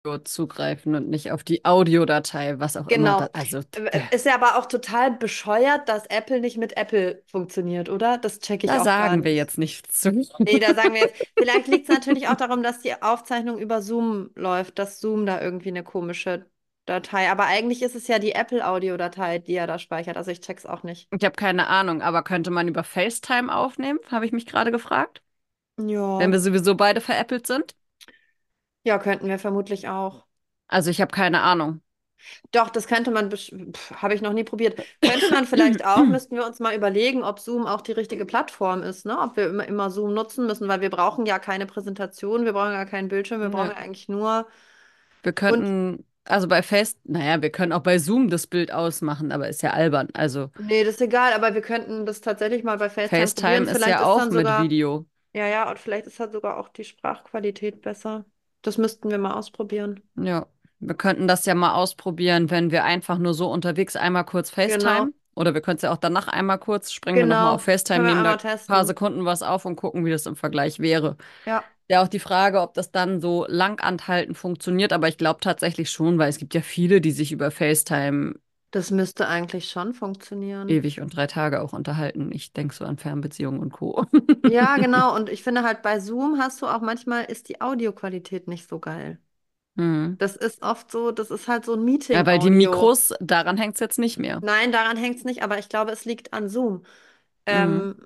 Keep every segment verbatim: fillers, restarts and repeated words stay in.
zugreifen und nicht auf die Audiodatei, was auch immer da. Genau. Also, Äh, äh, Ist ja aber auch total bescheuert, dass Apple nicht mit Apple funktioniert, oder? Das checke ich da auch gar sagen wir nicht. jetzt nichts zu. Nee, da sagen wir jetzt, vielleicht liegt es natürlich auch darum, dass die Aufzeichnung über Zoom läuft, dass Zoom da irgendwie eine komische Datei. Aber eigentlich ist es ja die Apple-Audiodatei, die er da speichert. Also ich check's auch nicht. Ich habe keine Ahnung, aber könnte man über FaceTime aufnehmen? Habe ich mich gerade gefragt. Wenn Ja. wir sowieso beide veräppelt sind. Ja, könnten wir vermutlich auch. Also ich habe keine Ahnung. Doch, das könnte man, habe ich noch nie probiert. Könnte man vielleicht auch, müssten wir uns mal überlegen, ob Zoom auch die richtige Plattform ist, ne? Ob wir immer, immer Zoom nutzen müssen, weil wir brauchen ja keine Präsentation, wir brauchen ja keinen Bildschirm, wir brauchen Ja, ja eigentlich nur. wir Und könnten, also bei Face, naja, wir können auch bei Zoom das Bild ausmachen, aber ist ja albern. Also nee, das ist egal, aber wir könnten das tatsächlich mal bei FaceTime probieren. FaceTime ist Vielleicht ja ist auch dann mit sogar, Video. ja, ja, und vielleicht ist dann sogar auch die Sprachqualität besser. Das müssten wir mal ausprobieren. Ja, wir könnten das ja mal ausprobieren, wenn wir einfach nur so unterwegs einmal kurz Genau, FaceTime. Oder wir können es ja auch danach einmal kurz, springen wir nochmal auf genau. FaceTime, Können wir nehmen da einmal ein paar testen. Sekunden was auf und gucken, wie das im Vergleich wäre. Ja, Ja, auch die Frage, ob das dann so lang anhaltend funktioniert, aber ich glaube tatsächlich schon, weil es gibt ja viele, die sich über FaceTime das müsste eigentlich schon funktionieren. ewig und drei Tage auch unterhalten. Ich denke so an Fernbeziehungen und Co. Ja, genau. Und ich finde halt bei Zoom hast du auch manchmal ist die Audioqualität nicht so geil. Hm. Das ist oft so, das ist halt so ein Ja, weil die Meeting-Audio. Mikros, daran hängt es jetzt nicht mehr. Nein, daran hängt es nicht, aber ich glaube, es liegt an Zoom. Hm. Ähm,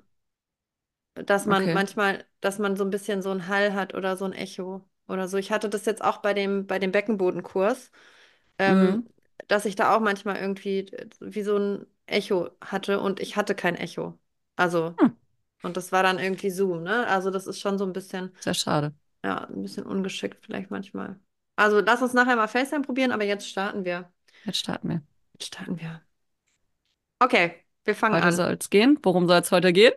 dass man Okay. manchmal, dass man so ein bisschen so ein Hall hat oder so ein Echo oder so. Ich hatte das jetzt auch bei dem, bei dem Beckenbodenkurs, ähm, Hm. dass ich da auch manchmal irgendwie äh, wie so ein Echo hatte und ich hatte kein Echo. Also, Hm. und das war dann irgendwie Zoom, ne? Also das ist schon so ein bisschen. Sehr schade. Ja, ein bisschen ungeschickt vielleicht manchmal. Also lass uns nachher mal FaceTime probieren, aber jetzt starten wir. Jetzt starten wir. Jetzt starten wir. Okay, wir fangen Heute an. soll es gehen. Worum soll es heute gehen?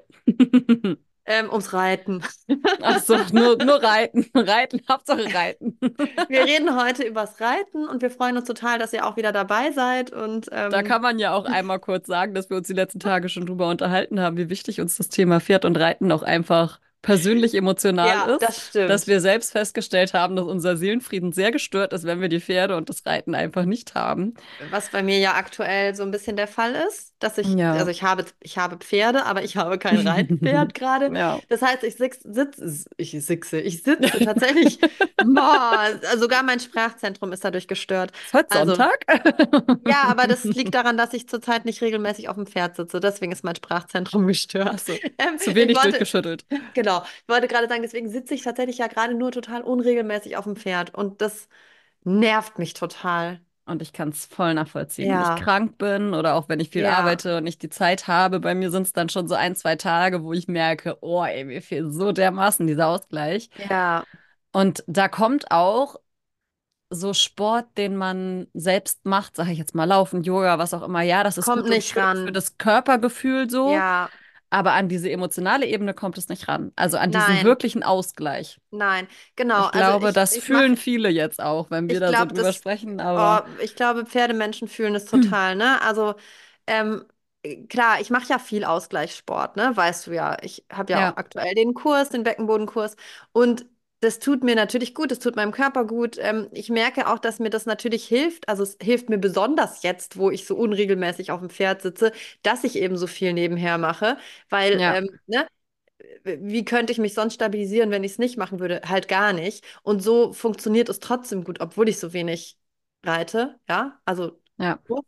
Ähm, ums Reiten. Ach so, nur, nur reiten. Reiten, Hauptsache reiten. Wir reden heute übers Reiten und wir freuen uns total, dass ihr auch wieder dabei seid. Und Da ähm, kann man ja auch einmal kurz sagen, dass wir uns die letzten Tage schon drüber unterhalten haben, wie wichtig uns das Thema Pferd und Reiten auch einfach persönlich emotional ja, ist. das Dass stimmt. wir selbst festgestellt haben, dass unser Seelenfrieden sehr gestört ist, wenn wir die Pferde und das Reiten einfach nicht haben. Was bei mir ja aktuell so ein bisschen der Fall ist, dass ich, also Ja. ich habe, ich habe Pferde, aber ich habe kein Reitpferd gerade. Ja. Das heißt, ich sitz, sitz, ich sitze, ich sitze tatsächlich, boah, sogar mein Sprachzentrum ist dadurch gestört. Ist heute Also, Sonntag? ja, aber das liegt daran, dass ich zurzeit nicht regelmäßig auf dem Pferd sitze. Deswegen ist mein Sprachzentrum Ach gestört. so, Ähm, zu ich wenig wollte, durchgeschüttelt. genau, ich wollte gerade sagen, deswegen sitze ich tatsächlich ja gerade nur total unregelmäßig auf dem Pferd. Und das nervt mich total. Und ich kann es voll nachvollziehen. Wenn ich Ja, krank bin oder auch wenn ich viel ja, arbeite und nicht die Zeit habe, bei mir sind es dann schon so ein, zwei Tage, wo ich merke, oh, ey, mir fehlt so dermaßen dieser Ausgleich. ja, Und da kommt auch so Sport, den man selbst macht, sage ich jetzt mal, Laufen, Yoga, was auch immer. Ja, das ist kommt gut und nicht schön für ran. das Körpergefühl so, Ja, aber an diese emotionale Ebene kommt es nicht ran. Also an diesen nein, wirklichen Ausgleich. nein, genau. Ich Also glaube, ich, das ich fühlen mache, viele jetzt auch, wenn wir ich da so glaube, drüber das, sprechen, oh, aber ich glaube, Pferdemenschen fühlen es total, ne? Also, ähm, klar, ich mache ja viel Ausgleichssport, ne? Weißt du ja. Ich habe ja auch ja, aktuell den Kurs, den Beckenbodenkurs. Und das tut mir natürlich gut, das tut meinem Körper gut. Ähm, ich merke auch, dass mir das natürlich hilft. Also es hilft mir besonders jetzt, wo ich so unregelmäßig auf dem Pferd sitze, dass ich eben so viel nebenher mache. Weil, ja, ähm, ne? Wie könnte ich mich sonst stabilisieren, wenn ich es nicht machen würde? Halt gar nicht. Und so funktioniert es trotzdem gut, obwohl ich so wenig reite. Ja, also. ja. So.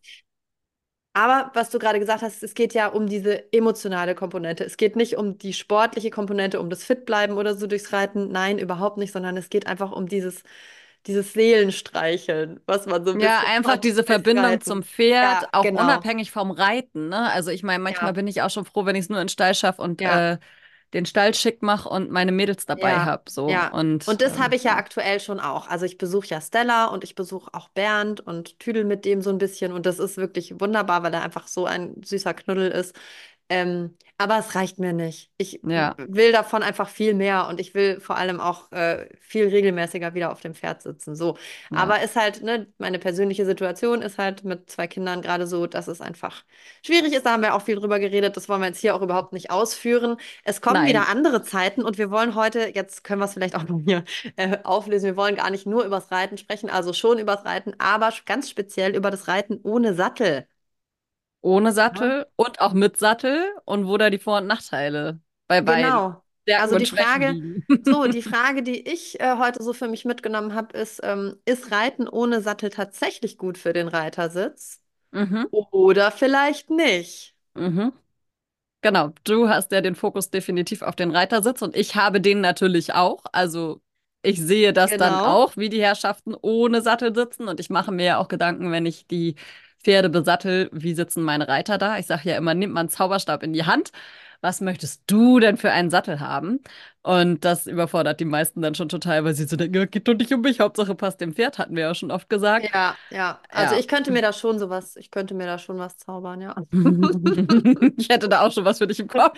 Aber was du gerade gesagt hast, es geht ja um diese emotionale Komponente. Es geht nicht um die sportliche Komponente, um das Fitbleiben oder so durchs Reiten. Nein, überhaupt nicht, sondern es geht einfach um dieses, dieses Seelenstreicheln, was man so ein Ja, bisschen einfach hat diese durchs Verbindung zum Reiten. Pferd, Ja, auch genau. unabhängig vom Reiten, ne? Also ich meine, manchmal Ja, bin ich auch schon froh, wenn ich es nur in den Stall schaffe und ja. äh, den Stall schick mache und meine Mädels dabei Ja, habe, so. ja. Und Und das habe ähm, ich ja ja. aktuell schon auch. Also ich besuche ja Stella und ich besuche auch Bernd und tüdel mit dem so ein bisschen. Und das ist wirklich wunderbar, weil er einfach so ein süßer Knuddel ist. Ähm, aber es reicht mir nicht. Ich Ja, will davon einfach viel mehr und ich will vor allem auch äh, viel regelmäßiger wieder auf dem Pferd sitzen. So. ja, Aber ist halt, ne, meine persönliche Situation ist halt mit zwei Kindern gerade so, dass es einfach schwierig ist. Da haben wir auch viel drüber geredet. Das wollen wir jetzt hier auch überhaupt nicht ausführen. Es kommen wieder nein. andere Zeiten und wir wollen heute, jetzt können wir es vielleicht auch noch hier äh, auflösen. Wir wollen gar nicht nur übers Reiten sprechen, also schon übers Reiten, aber ganz speziell über das Reiten ohne Sattel. Ohne Ja. Sattel und auch mit Sattel und wo da die Vor- und Nachteile bei beiden Genau. Stärken Also und die Schwächen Frage, liegen. so, die Frage, die ich äh, heute so für mich mitgenommen habe, ist, ähm, ist Reiten ohne Sattel tatsächlich gut für den Reitersitz Mhm, oder vielleicht nicht? mhm. Genau, du hast ja den Fokus definitiv auf den Reitersitz und ich habe den natürlich auch. Also ich sehe das dann Genau. auch, wie die Herrschaften ohne Sattel sitzen und ich mache mir ja auch Gedanken, wenn ich die Pferde besattel, wie sitzen meine Reiter da? Ich sage ja immer, nimm mal einen Zauberstab in die Hand. Was möchtest du denn für einen Sattel haben? Und das überfordert die meisten dann schon total, weil sie so denken, ja, geht doch nicht um mich, Hauptsache passt dem Pferd, hatten wir ja schon oft gesagt. Ja, ja. Also Ja. ich könnte mir da schon sowas, ich könnte mir da schon was zaubern, ja. Ich hätte da auch schon was für dich im Kopf.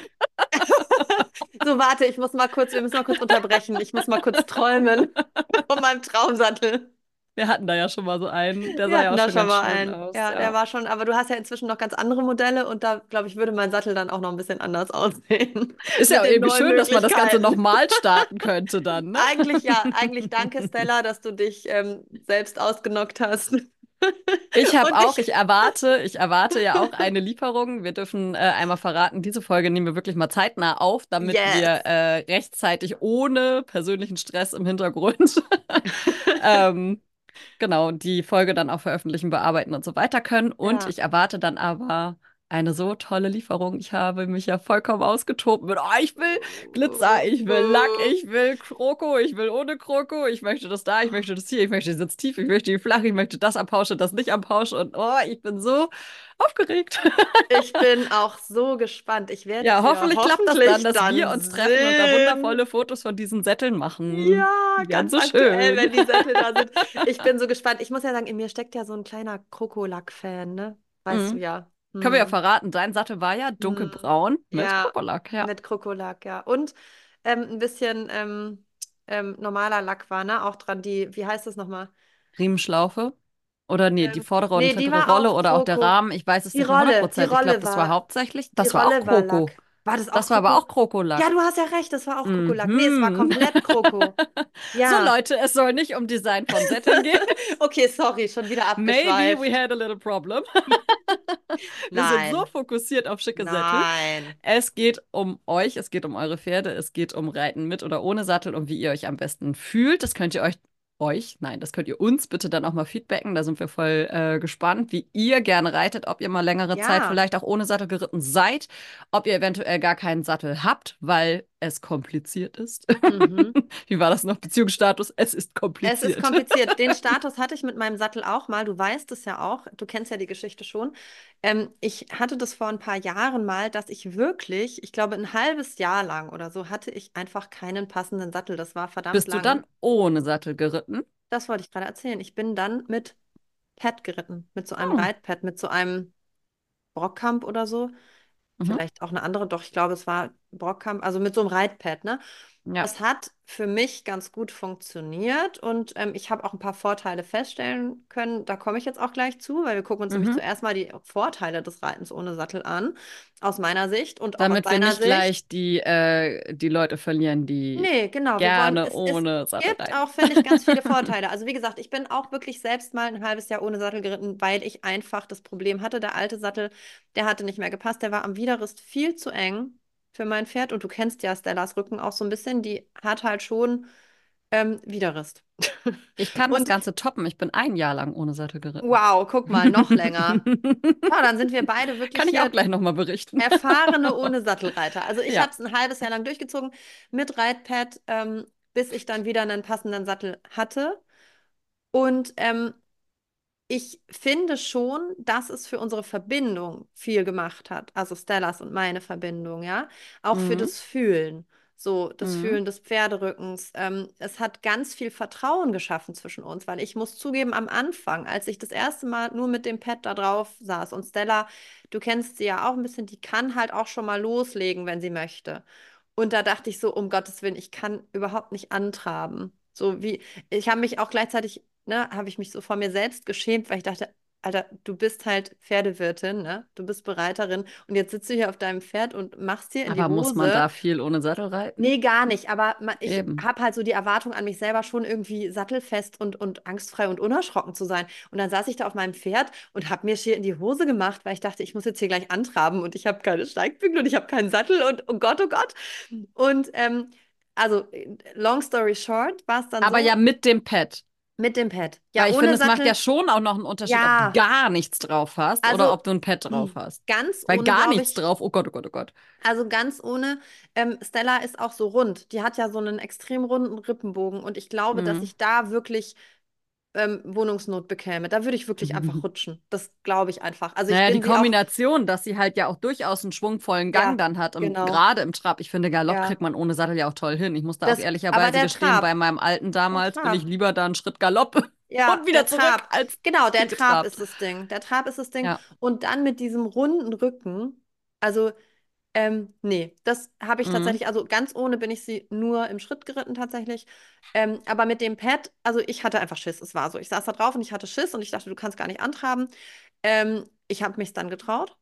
So, warte, ich muss mal kurz, wir müssen mal kurz unterbrechen. Ich muss mal kurz träumen von meinem Traumsattel. Wir hatten da ja schon mal so einen, der Wir sah ja hatten auch da schon schon ganz mal schön einen. aus, Ja, der ja. war schon, aber du hast ja inzwischen noch ganz andere Modelle und da, glaube ich, würde mein Sattel dann auch noch ein bisschen anders aussehen. Ist ja Mit auch den irgendwie neuen schön, dass man das Ganze Möglichkeiten. nochmal starten könnte dann, ne? Eigentlich ja, eigentlich danke, Stella, dass du dich ähm, selbst ausgenockt hast. Ich habe Und auch, ich. ich erwarte, ich erwarte ja auch eine Lieferung. Wir dürfen äh, einmal verraten, diese Folge nehmen wir wirklich mal zeitnah auf, damit wir Yes. äh, rechtzeitig ohne persönlichen Stress im Hintergrund ähm, genau, die Folge dann auch veröffentlichen, bearbeiten und so weiter können. Und Ja. ich erwarte dann aber eine so tolle Lieferung. Ich habe mich ja vollkommen ausgetobt mit, oh, ich will Glitzer, ich will Lack, ich will Kroko, ich will ohne Kroko, ich möchte das da, ich möchte das hier, ich möchte Sitz tief, ich möchte die flach, ich möchte das am Pausch und das nicht am Pausch und oh, ich bin so aufgeregt. Ich bin auch so gespannt. Ich werde Ja, sie ja hoffentlich klappt das dann, hoffentlich dass wir dann uns treffen und da sehen. wundervolle Fotos von diesen Sätteln machen. Ja, Die werden ganz so aktuell, schön. wenn die Sättel da sind. Ich bin so gespannt. Ich muss ja sagen, in mir steckt ja so ein kleiner Krokolack-Fan, ne? Weißt du Mhm. ja. Können wir ja Hm. verraten, dein Sattel war ja Hm. dunkelbraun mit Ja, Krokolack, ja. mit Krokolack, ja. Und ähm, ein bisschen ähm, ähm, normaler Lack war, ne? Auch dran. Die, wie heißt das nochmal? Riemenschlaufe. Oder nee, die Ähm, vordere und nee, die hintere war Rolle auch oder auch der Kroko. Rahmen. Ich weiß es Die nicht mehr Rolle, die hundert Prozent. Ich glaube, Rolle das war war, hauptsächlich, die das war auch Rolle war Kroko. Lack. War das auch Das war aber auch Kroko? Ja, Krokolack. du hast ja recht, das war auch Krokolack. Nee, es war Mhm. komplett Kroko. So Ja. Leute, es soll nicht um Design von Sätteln gehen. Okay, sorry, schon wieder Maybe we abgeschweift. had a little problem. Wir sind so Nein, fokussiert auf schicke Sättel. nein. Es geht um euch, es geht um eure Pferde, es geht um Reiten mit oder ohne Sattel und wie ihr euch am besten fühlt. Das könnt ihr euch, euch, nein, das könnt ihr uns bitte dann auch mal feedbacken. Da sind wir voll äh, gespannt, wie ihr gerne reitet, ob ihr mal längere Zeit Ja. vielleicht auch ohne Sattel geritten seid, ob ihr eventuell gar keinen Sattel habt, weil es kompliziert ist. Mhm. Wie war das noch? Beziehungsstatus? Es ist Es ist kompliziert. kompliziert. Den Status hatte ich mit meinem Sattel auch mal. Du weißt es ja auch. Du kennst ja die Geschichte schon. Ähm, ich hatte das vor ein paar Jahren mal, dass ich wirklich, ich glaube, ein halbes Jahr lang oder so, hatte ich einfach keinen passenden Sattel. Das war verdammt Bist du lange. dann ohne Sattel geritten? Das wollte ich gerade erzählen. Ich bin dann mit Pad geritten, mit so einem Hm. Reitpad, mit so einem Brockkamp oder so. Mhm. Vielleicht auch eine andere, doch ich glaube, es war Brockkamp, also mit so einem Reitpad, ne? Ja. Es hat für mich ganz gut funktioniert und ähm, ich habe auch ein paar Vorteile feststellen können. Da komme ich jetzt auch gleich zu, weil wir gucken uns nämlich Mhm. zuerst mal die Vorteile des Reitens ohne Sattel an, aus meiner Sicht und auch aus Damit wir deiner nicht Sicht. gleich die, äh, die Leute verlieren, die Nee, genau. Wir wollen, gerne es, es ohne Sattel gibt reiten. auch, finde ich, ganz viele Vorteile. Also wie gesagt, ich bin auch wirklich selbst mal ein halbes Jahr ohne Sattel geritten, weil ich einfach das Problem hatte, der alte Sattel, der hatte nicht mehr gepasst. Der war am Widerrist viel zu eng für mein Pferd. Und du kennst ja Stellas Rücken auch so ein bisschen. Die hat halt schon ähm, Widerrist. Ich kann das Und Ganze toppen. Ich bin ein Jahr lang ohne Sattel geritten. wow, guck mal, noch länger. Ja, dann sind wir beide wirklich Kann ich auch hier gleich nochmal berichten. erfahrene ohne Sattelreiter. Also ich habe Ja. es ein halbes Jahr lang durchgezogen mit Reitpad, ähm, bis ich dann wieder einen passenden Sattel hatte. Und ähm, ich finde schon, dass es für unsere Verbindung viel gemacht hat. Also Stellas und meine Verbindung, ja. Auch für Mhm. das Fühlen. so das Mhm. Fühlen des Pferderückens. Ähm, es hat ganz viel Vertrauen geschaffen zwischen uns, weil ich muss zugeben, am Anfang, als ich das erste Mal nur mit dem Pad da drauf saß und Stella, du kennst sie ja auch ein bisschen, die kann halt auch schon mal loslegen, wenn sie möchte. Und da dachte ich so, um Gottes Willen, ich kann überhaupt nicht antraben. So wie, ich habe mich auch gleichzeitig, ne, habe ich mich so vor mir selbst geschämt, weil ich dachte, Alter, du bist halt Pferdewirtin, ne? Du bist Bereiterin und jetzt sitzt du hier auf deinem Pferd und machst dir in die Aber muss man Hose. da viel ohne Sattel reiten? Nee, gar nicht. Aber ma- ich Eben. habe halt so die Erwartung an mich selber, schon irgendwie sattelfest und, und angstfrei und unerschrocken zu sein. Und dann saß ich da auf meinem Pferd und habe mir schier in die Hose gemacht, weil ich dachte, ich muss jetzt hier gleich antraben und ich habe keine Steigbügel und ich habe keinen Sattel und oh Gott, oh Gott. Und ähm, also, long story short, war es dann Aber ja so mit dem Pad. mit dem Pad. Ja, Weil ich finde, ohne es macht ja Sattel, schon auch noch einen Unterschied, ob du ja. gar nichts drauf hast oder Also ob du ein Pad drauf hast. ganz Weil ohne, gar glaube nichts ich. drauf, oh Gott, oh Gott, oh Gott. Also ganz ohne. Ähm, Stella ist auch so rund. Die hat ja so einen extrem runden Rippenbogen. Und ich glaube, dass Mhm. ich da wirklich ähm, Wohnungsnot bekäme. Da würde ich wirklich einfach rutschen. Das glaube ich einfach. Also ich Naja, die bin sie auch. Kombination, dass sie halt ja auch durchaus einen schwungvollen Gang Ja, dann hat, im, genau. gerade im Trab. Ich finde, Galopp kriegt Ja. man ohne Sattel ja auch toll hin. Ich muss da auch Das, aber ehrlicherweise der gestehen, bei Trab. meinem alten Der damals bin ich Trab. lieber da einen Schritt Galopp Ja, und wieder der zurück Trab. als Genau, der viel Trab ist getrabt. das Ding. Der Trab ist das Ding. Ja. Und dann mit diesem runden Rücken. Also Ähm, nee, das habe ich Mhm. tatsächlich, also ganz ohne bin ich sie nur im Schritt geritten tatsächlich. Ähm, aber mit dem Pad, also ich hatte einfach Schiss, es war so. Ich saß da drauf und ich hatte Schiss und ich dachte, du kannst gar nicht antraben. Ähm, ich habe mich dann getraut.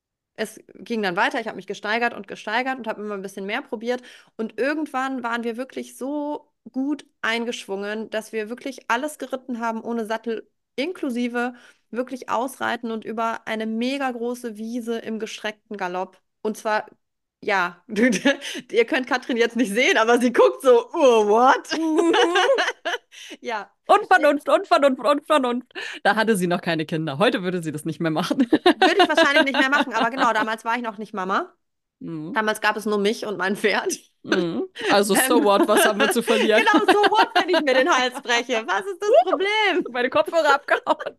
Es ging dann weiter, ich habe mich gesteigert und gesteigert und habe immer ein bisschen mehr probiert. Und irgendwann waren wir wirklich so gut eingeschwungen, dass wir wirklich alles geritten haben ohne Sattel, inklusive wirklich ausreiten und über eine mega große Wiese im gestreckten Galopp. Und zwar, ja, ihr könnt Katrin jetzt nicht sehen, aber sie guckt so, oh, what? Mhm. Ja, Unvernunft, Unvernunft, Unvernunft. Da hatte sie noch keine Kinder. Heute würde sie das nicht mehr machen. würde ich wahrscheinlich nicht mehr machen, aber genau, damals war ich noch nicht Mama. Mhm. Damals gab es nur mich und mein Pferd. Mhm. Also, so Ähm, what, was haben wir zu verlieren? genau, so what, wenn ich mir den Hals breche? Was ist das Problem? Meine Kopfhörer abgehauen.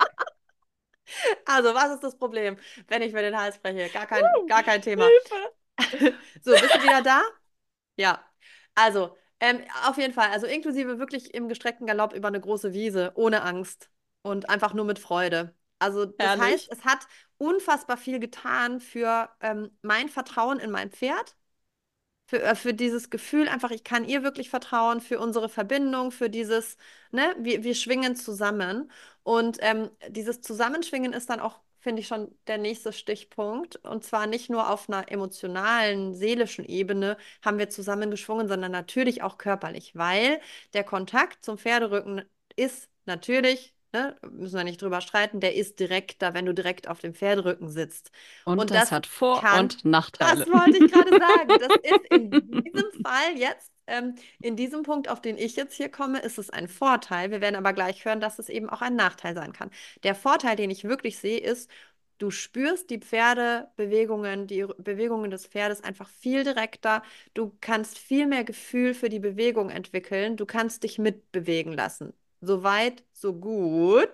Also, was ist das Problem, wenn ich mir den Hals breche? Gar kein, gar kein Thema. Hilfe. So, bist du wieder da? Ja. Also, ähm, auf jeden Fall. Also, inklusive wirklich im gestreckten Galopp über eine große Wiese, ohne Angst und einfach nur mit Freude. Also, das heißt, Herrlich. es hat unfassbar viel getan für ähm, mein Vertrauen in mein Pferd. Für, äh, für dieses Gefühl, einfach, ich kann ihr wirklich vertrauen, für unsere Verbindung, für dieses, ne, wir, wir schwingen zusammen. Und ähm, dieses Zusammenschwingen ist dann auch, finde ich, schon der nächste Stichpunkt. Und zwar nicht nur auf einer emotionalen, seelischen Ebene haben wir zusammengeschwungen, sondern natürlich auch körperlich, weil der Kontakt zum Pferderücken ist natürlich, ne, müssen wir nicht drüber streiten, der ist direkter, wenn du direkt auf dem Pferderücken sitzt. Und Und das das hat Vor- kann und das Nachteile. wollte ich gerade sagen. Das ist in diesem Fall jetzt, ähm, in diesem Punkt, auf den ich jetzt hier komme, ist es ein Vorteil. Wir werden aber gleich hören, dass es eben auch ein Nachteil sein kann. Der Vorteil, den ich wirklich sehe, ist, du spürst die Pferdebewegungen, die Bewegungen des Pferdes einfach viel direkter. Du kannst viel mehr Gefühl für die Bewegung entwickeln. Du kannst dich mitbewegen lassen. Soweit, so gut.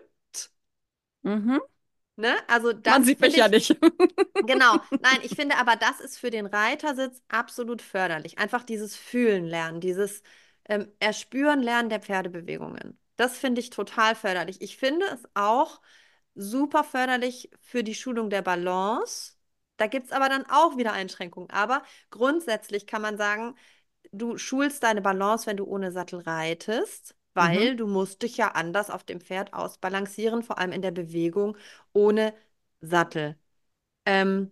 Mhm. Ne? Also Man das sieht mich finde ja ich. nicht. Genau, nein, ich finde aber, das ist für den Reitersitz absolut förderlich. Einfach dieses Fühlen lernen, dieses ähm, Erspüren lernen der Pferdebewegungen. Das finde ich total förderlich. Ich finde es auch super förderlich für die Schulung der Balance. Da gibt es aber dann auch wieder Einschränkungen. Aber grundsätzlich kann man sagen, du schulst deine Balance, wenn du ohne Sattel reitest, Mhm. weil du musst dich ja anders auf dem Pferd ausbalancieren, vor allem in der Bewegung ohne Sattel. Ähm,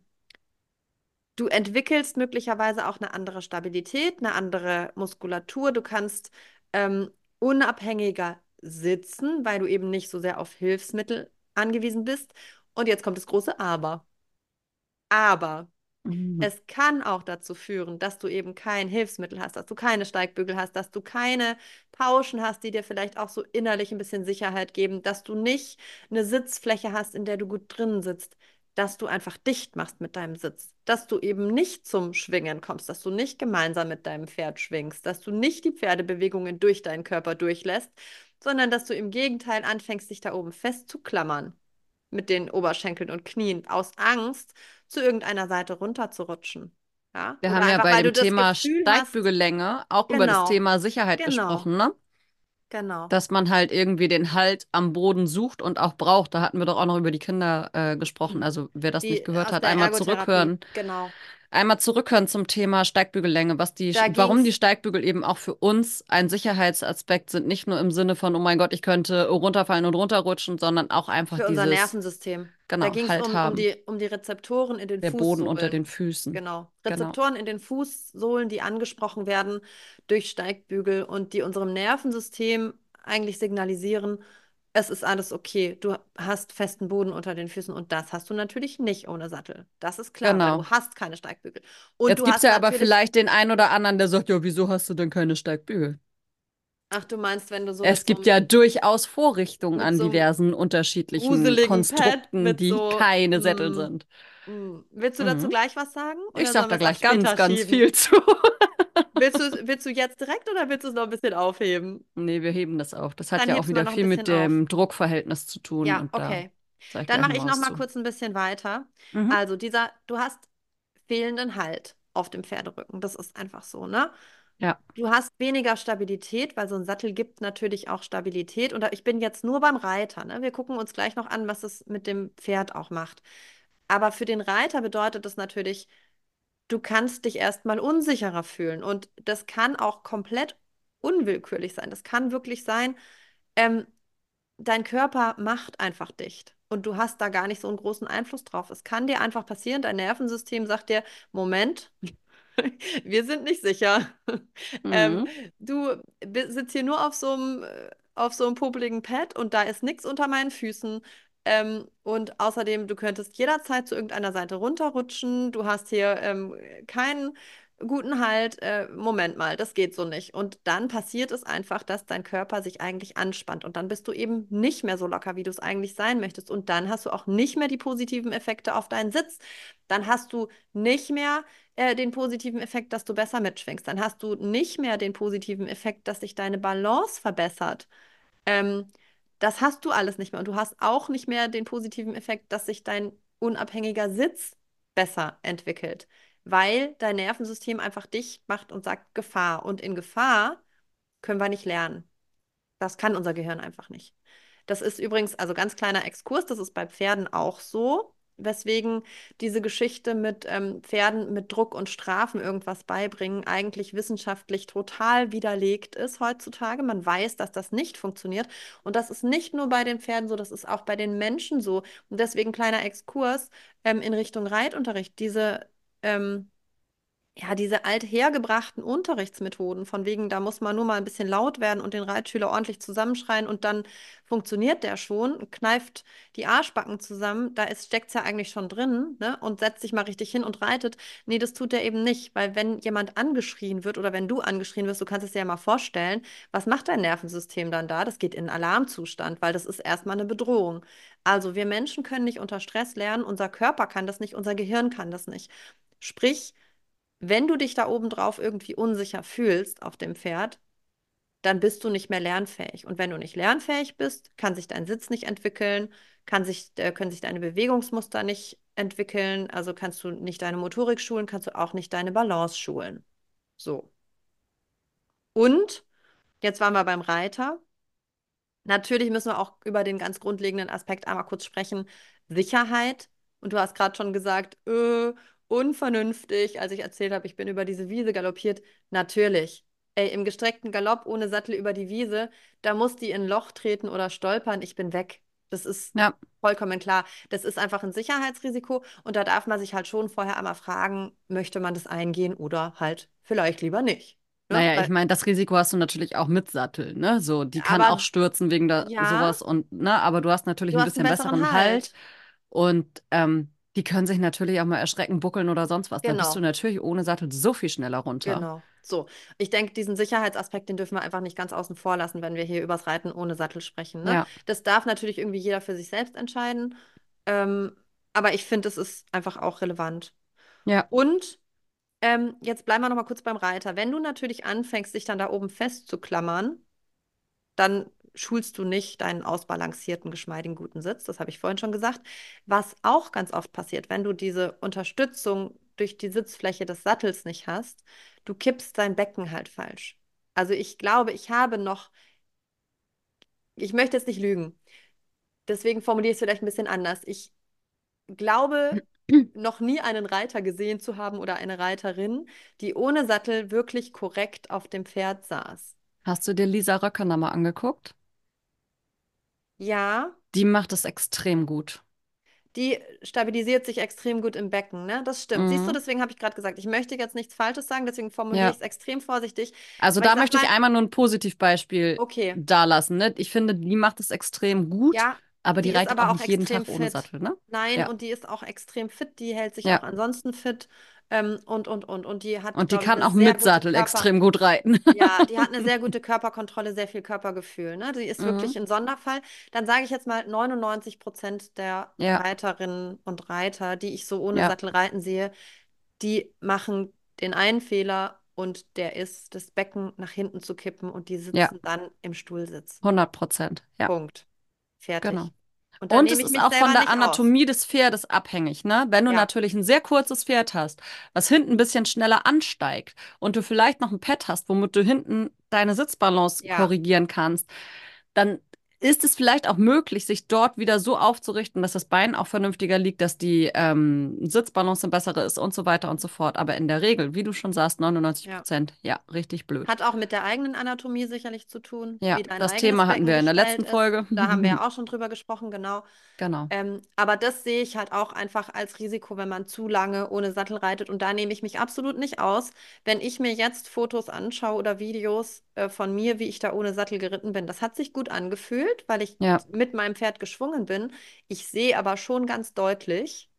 Du entwickelst möglicherweise auch eine andere Stabilität, eine andere Muskulatur. Du kannst ähm, unabhängiger sitzen, weil du eben nicht so sehr auf Hilfsmittel angewiesen bist. Und jetzt kommt das große Aber. Aber Mhm. es kann auch dazu führen, dass du eben kein Hilfsmittel hast, dass du keine Steigbügel hast, dass du keine Pauschen hast, die dir vielleicht auch so innerlich ein bisschen Sicherheit geben, dass du nicht eine Sitzfläche hast, in der du gut drinnen sitzt, dass du einfach dicht machst mit deinem Sitz, dass du eben nicht zum Schwingen kommst, dass du nicht gemeinsam mit deinem Pferd schwingst, dass du nicht die Pferdebewegungen durch deinen Körper durchlässt, sondern dass du im Gegenteil anfängst, dich da oben festzuklammern mit den Oberschenkeln und Knien aus Angst, zu irgendeiner Seite runterzurutschen. Ja? Wir Oder haben ja einfach, bei weil du dem das Thema Gefühl hast, Steigbügellänge auch über das genau, Thema Sicherheit genau, gesprochen, ne? genau. Dass man halt irgendwie den Halt am Boden sucht und auch braucht. Da hatten wir doch auch noch über die Kinder äh, gesprochen. Mhm. Also wer das nicht Die gehört aus hat, der einmal Ergotherapie, zurückhören. genau. Einmal zurückhören zum Thema Steigbügellänge, was die, Da warum die ging's Steigbügel eben auch für uns ein Sicherheitsaspekt sind. Nicht nur im Sinne von, oh mein Gott, ich könnte runterfallen und runterrutschen, sondern auch einfach für unser dieses, Nervensystem. Da genau, ging es Halt um, um haben. die, um die Rezeptoren in den Der Boden unter Fußsohlen. den Füßen. Genau. Genau. Rezeptoren in den Fußsohlen, die angesprochen werden durch Steigbügel und die unserem Nervensystem eigentlich signalisieren, es ist alles okay. Du hast festen Boden unter den Füßen und das hast du natürlich nicht ohne Sattel. Das ist klar, weil du Genau. hast keine Steigbügel. Und Jetzt du gibt's hast ja aber natürlich, vielleicht den einen oder anderen, der sagt, ja, wieso hast du denn keine Steigbügel? ach, du meinst, wenn du so mit Es so gibt einem, ja durchaus Vorrichtungen mit an so einem diversen unterschiedlichen gruseligen Pad, Konstrukten, mit die so, keine Sättel mm, sind. mm. Willst du dazu Mhm. gleich was sagen Ich oder sag sollen wir da es auf gleich ganz, später ganz schieben? viel zu. Willst du, willst du jetzt direkt oder willst du es noch ein bisschen aufheben? Nee, wir heben das auf. Das hat Dann ja auch hebst du mal wieder noch ein viel mit bisschen auf. dem Druckverhältnis zu tun Ja, und da okay. sage ich Dann gleich mache noch ich mal noch was mal zu. kurz ein bisschen weiter. Mhm. Also dieser, du hast fehlenden Halt auf dem Pferderücken. Das ist einfach so, ne? Ja, Du hast weniger Stabilität, weil so ein Sattel gibt natürlich auch Stabilität. Und da- ich bin jetzt nur beim Reiter, ne? Wir gucken uns gleich noch an, was es mit dem Pferd auch macht. Aber für den Reiter bedeutet das natürlich, du kannst dich erstmal unsicherer fühlen. Und das kann auch komplett unwillkürlich sein. Das kann wirklich sein, ähm, dein Körper macht einfach dicht. Und du hast da gar nicht so einen großen Einfluss drauf. Es kann dir einfach passieren, dein Nervensystem sagt dir, Moment, wir sind nicht sicher. Ähm, mhm. du bi- sitzt hier nur auf so einem, äh, auf so einem popeligen Pad und da ist nichts unter meinen Füßen. Ähm, und außerdem, du könntest jederzeit zu irgendeiner Seite runterrutschen. Du hast hier ähm, keinen guten Halt. Äh, Moment mal, das geht so nicht. Und dann passiert es einfach, dass dein Körper sich eigentlich anspannt. Und dann bist du eben nicht mehr so locker, wie du es eigentlich sein möchtest. Und dann hast du auch nicht mehr die positiven Effekte auf deinen Sitz. Dann hast du nicht mehr äh, den positiven Effekt, dass du besser mitschwingst. Dann hast du nicht mehr den positiven Effekt, dass sich deine Balance verbessert. Ähm, Das hast du alles nicht mehr. Und du hast auch nicht mehr den positiven Effekt, dass sich dein unabhängiger Sitz besser entwickelt, weil dein Nervensystem einfach dicht macht und sagt Gefahr. Und in Gefahr können wir nicht lernen. Das kann unser Gehirn einfach nicht. Das ist übrigens, also ganz kleiner Exkurs, das ist bei Pferden auch so, weswegen diese Geschichte mit ähm, Pferden mit Druck und Strafen irgendwas beibringen, eigentlich wissenschaftlich total widerlegt ist heutzutage. Man weiß, dass das nicht funktioniert. Und das ist nicht nur bei den Pferden so, das ist auch bei den Menschen so. Und deswegen kleiner Exkurs ähm, in Richtung Reitunterricht. Diese ähm, ja, diese althergebrachten Unterrichtsmethoden, von wegen, da muss man nur mal ein bisschen laut werden und den Reitschüler ordentlich zusammenschreien und dann funktioniert der schon, kneift die Arschbacken zusammen, da steckt es ja eigentlich schon drin, ne? Und setzt sich mal richtig hin und reitet. Nee, das tut er eben nicht, weil wenn jemand angeschrien wird oder wenn du angeschrien wirst, du kannst es dir ja mal vorstellen, was macht dein Nervensystem dann da? Das geht in Alarmzustand, weil das ist erstmal eine Bedrohung. Also wir Menschen können nicht unter Stress lernen, unser Körper kann das nicht, unser Gehirn kann das nicht. Sprich, wenn du dich da oben drauf irgendwie unsicher fühlst auf dem Pferd, dann bist du nicht mehr lernfähig. Und wenn du nicht lernfähig bist, kann sich dein Sitz nicht entwickeln, kann sich, äh, können sich deine Bewegungsmuster nicht entwickeln, also kannst du nicht deine Motorik schulen, kannst du auch nicht deine Balance schulen. So. Und jetzt waren wir beim Reiter. Natürlich müssen wir auch über den ganz grundlegenden Aspekt einmal kurz sprechen. Sicherheit. Und du hast gerade schon gesagt, äh, unvernünftig, als ich erzählt habe, ich bin über diese Wiese galoppiert. Natürlich. Ey, im gestreckten Galopp ohne Sattel über die Wiese, da muss die in ein Loch treten oder stolpern. Ich bin weg. Das ist Ja. vollkommen klar. Das ist einfach ein Sicherheitsrisiko. Und da darf man sich halt schon vorher einmal fragen, möchte man das eingehen oder halt vielleicht lieber nicht. Ne? Naja, ich Weil, meine, das Risiko hast du natürlich auch mit Sattel, ne? So, die kann auch aber stürzen wegen da ja, sowas und, ne, aber du hast natürlich du ein hast einen bisschen besseren besseren Halt Halt. und ähm, die können sich natürlich auch mal erschrecken, buckeln oder sonst was. Da bist du Genau, natürlich ohne Sattel so viel schneller runter. genau. So, ich denke, diesen Sicherheitsaspekt, den dürfen wir einfach nicht ganz außen vor lassen, wenn wir hier übers Reiten ohne Sattel sprechen. Ne? Ja, Das darf natürlich irgendwie jeder für sich selbst entscheiden. Ähm, aber ich finde, es ist einfach auch relevant. ja, Und ähm, jetzt bleiben wir noch mal kurz beim Reiter. Wenn du natürlich anfängst, dich dann da oben festzuklammern, dann schulst du nicht deinen ausbalancierten, geschmeidigen, guten Sitz. Das habe ich vorhin schon gesagt. Was auch ganz oft passiert, wenn du diese Unterstützung durch die Sitzfläche des Sattels nicht hast, du kippst dein Becken halt falsch. Also ich glaube, ich habe noch, ich möchte jetzt nicht lügen, deswegen formuliere ich es vielleicht ein bisschen anders. Ich glaube, noch nie einen Reiter gesehen zu haben oder eine Reiterin, die ohne Sattel wirklich korrekt auf dem Pferd saß. Hast du dir Lisa Röckener mal angeguckt? Ja, Die macht es extrem gut. die stabilisiert sich extrem gut im Becken, ne? Das stimmt. Siehst du, Mhm. deswegen habe ich gerade gesagt, ich möchte jetzt nichts Falsches sagen, deswegen formuliere ich Ja. es extrem vorsichtig. Also Aber ich da sag möchte ich mal, einmal nur ein Positivbeispiel okay, dalassen, ne? Ich finde, die macht es extrem gut, ja, aber die die ist reitet auch aber auch nicht jeden extrem Tag ohne fit. Sattel, ne? Nein, Ja, und die ist auch extrem fit, die hält sich auch ja. ansonsten fit. Ähm, und, und, und, und die hat, Und die glaube ich, kann eine auch sehr mit gute Sattel Körper. extrem gut reiten. Ja, die hat eine sehr gute Körperkontrolle, sehr viel Körpergefühl. Ne? Die ist wirklich Mhm. ein Sonderfall. Dann sage ich jetzt mal, neunundneunzig Prozent der Ja, Reiterinnen und Reiter, die ich so ohne ja, Sattel reiten sehe, die machen den einen Fehler und der ist, das Becken nach hinten zu kippen und die ja, sitzen dann im Stuhlsitz. hundert Prozent. Ja, Punkt. genau. Fertig. Und da Und nehme es ich ist mich auch von selber der nicht aus. Anatomie des Pferdes abhängig, ne? Wenn du Ja, natürlich ein sehr kurzes Pferd hast, was hinten ein bisschen schneller ansteigt und du vielleicht noch ein Pad hast, womit du hinten deine Sitzbalance ja, korrigieren kannst, dann ist es vielleicht auch möglich, sich dort wieder so aufzurichten, dass das Bein auch vernünftiger liegt, dass die ähm, Sitzbalance eine bessere ist und so weiter und so fort. Aber in der Regel, wie du schon sagst, neunundneunzig ja. Prozent, ja, richtig blöd. Hat auch mit der eigenen Anatomie sicherlich zu tun, Ja, wie dein das eigenes Thema hatten Becken wir in der gestellt letzten ist. Folge. Da haben wir ja auch schon drüber gesprochen, genau. Genau. Ähm, aber das sehe ich halt auch einfach als Risiko, wenn man zu lange ohne Sattel reitet. Und da nehme ich mich absolut nicht aus. Wenn ich mir jetzt Fotos anschaue oder Videos äh, von mir, wie ich da ohne Sattel geritten bin, das hat sich gut angefühlt, weil ich Ja, mit meinem Pferd geschwungen bin. Ich sehe aber schon ganz deutlich,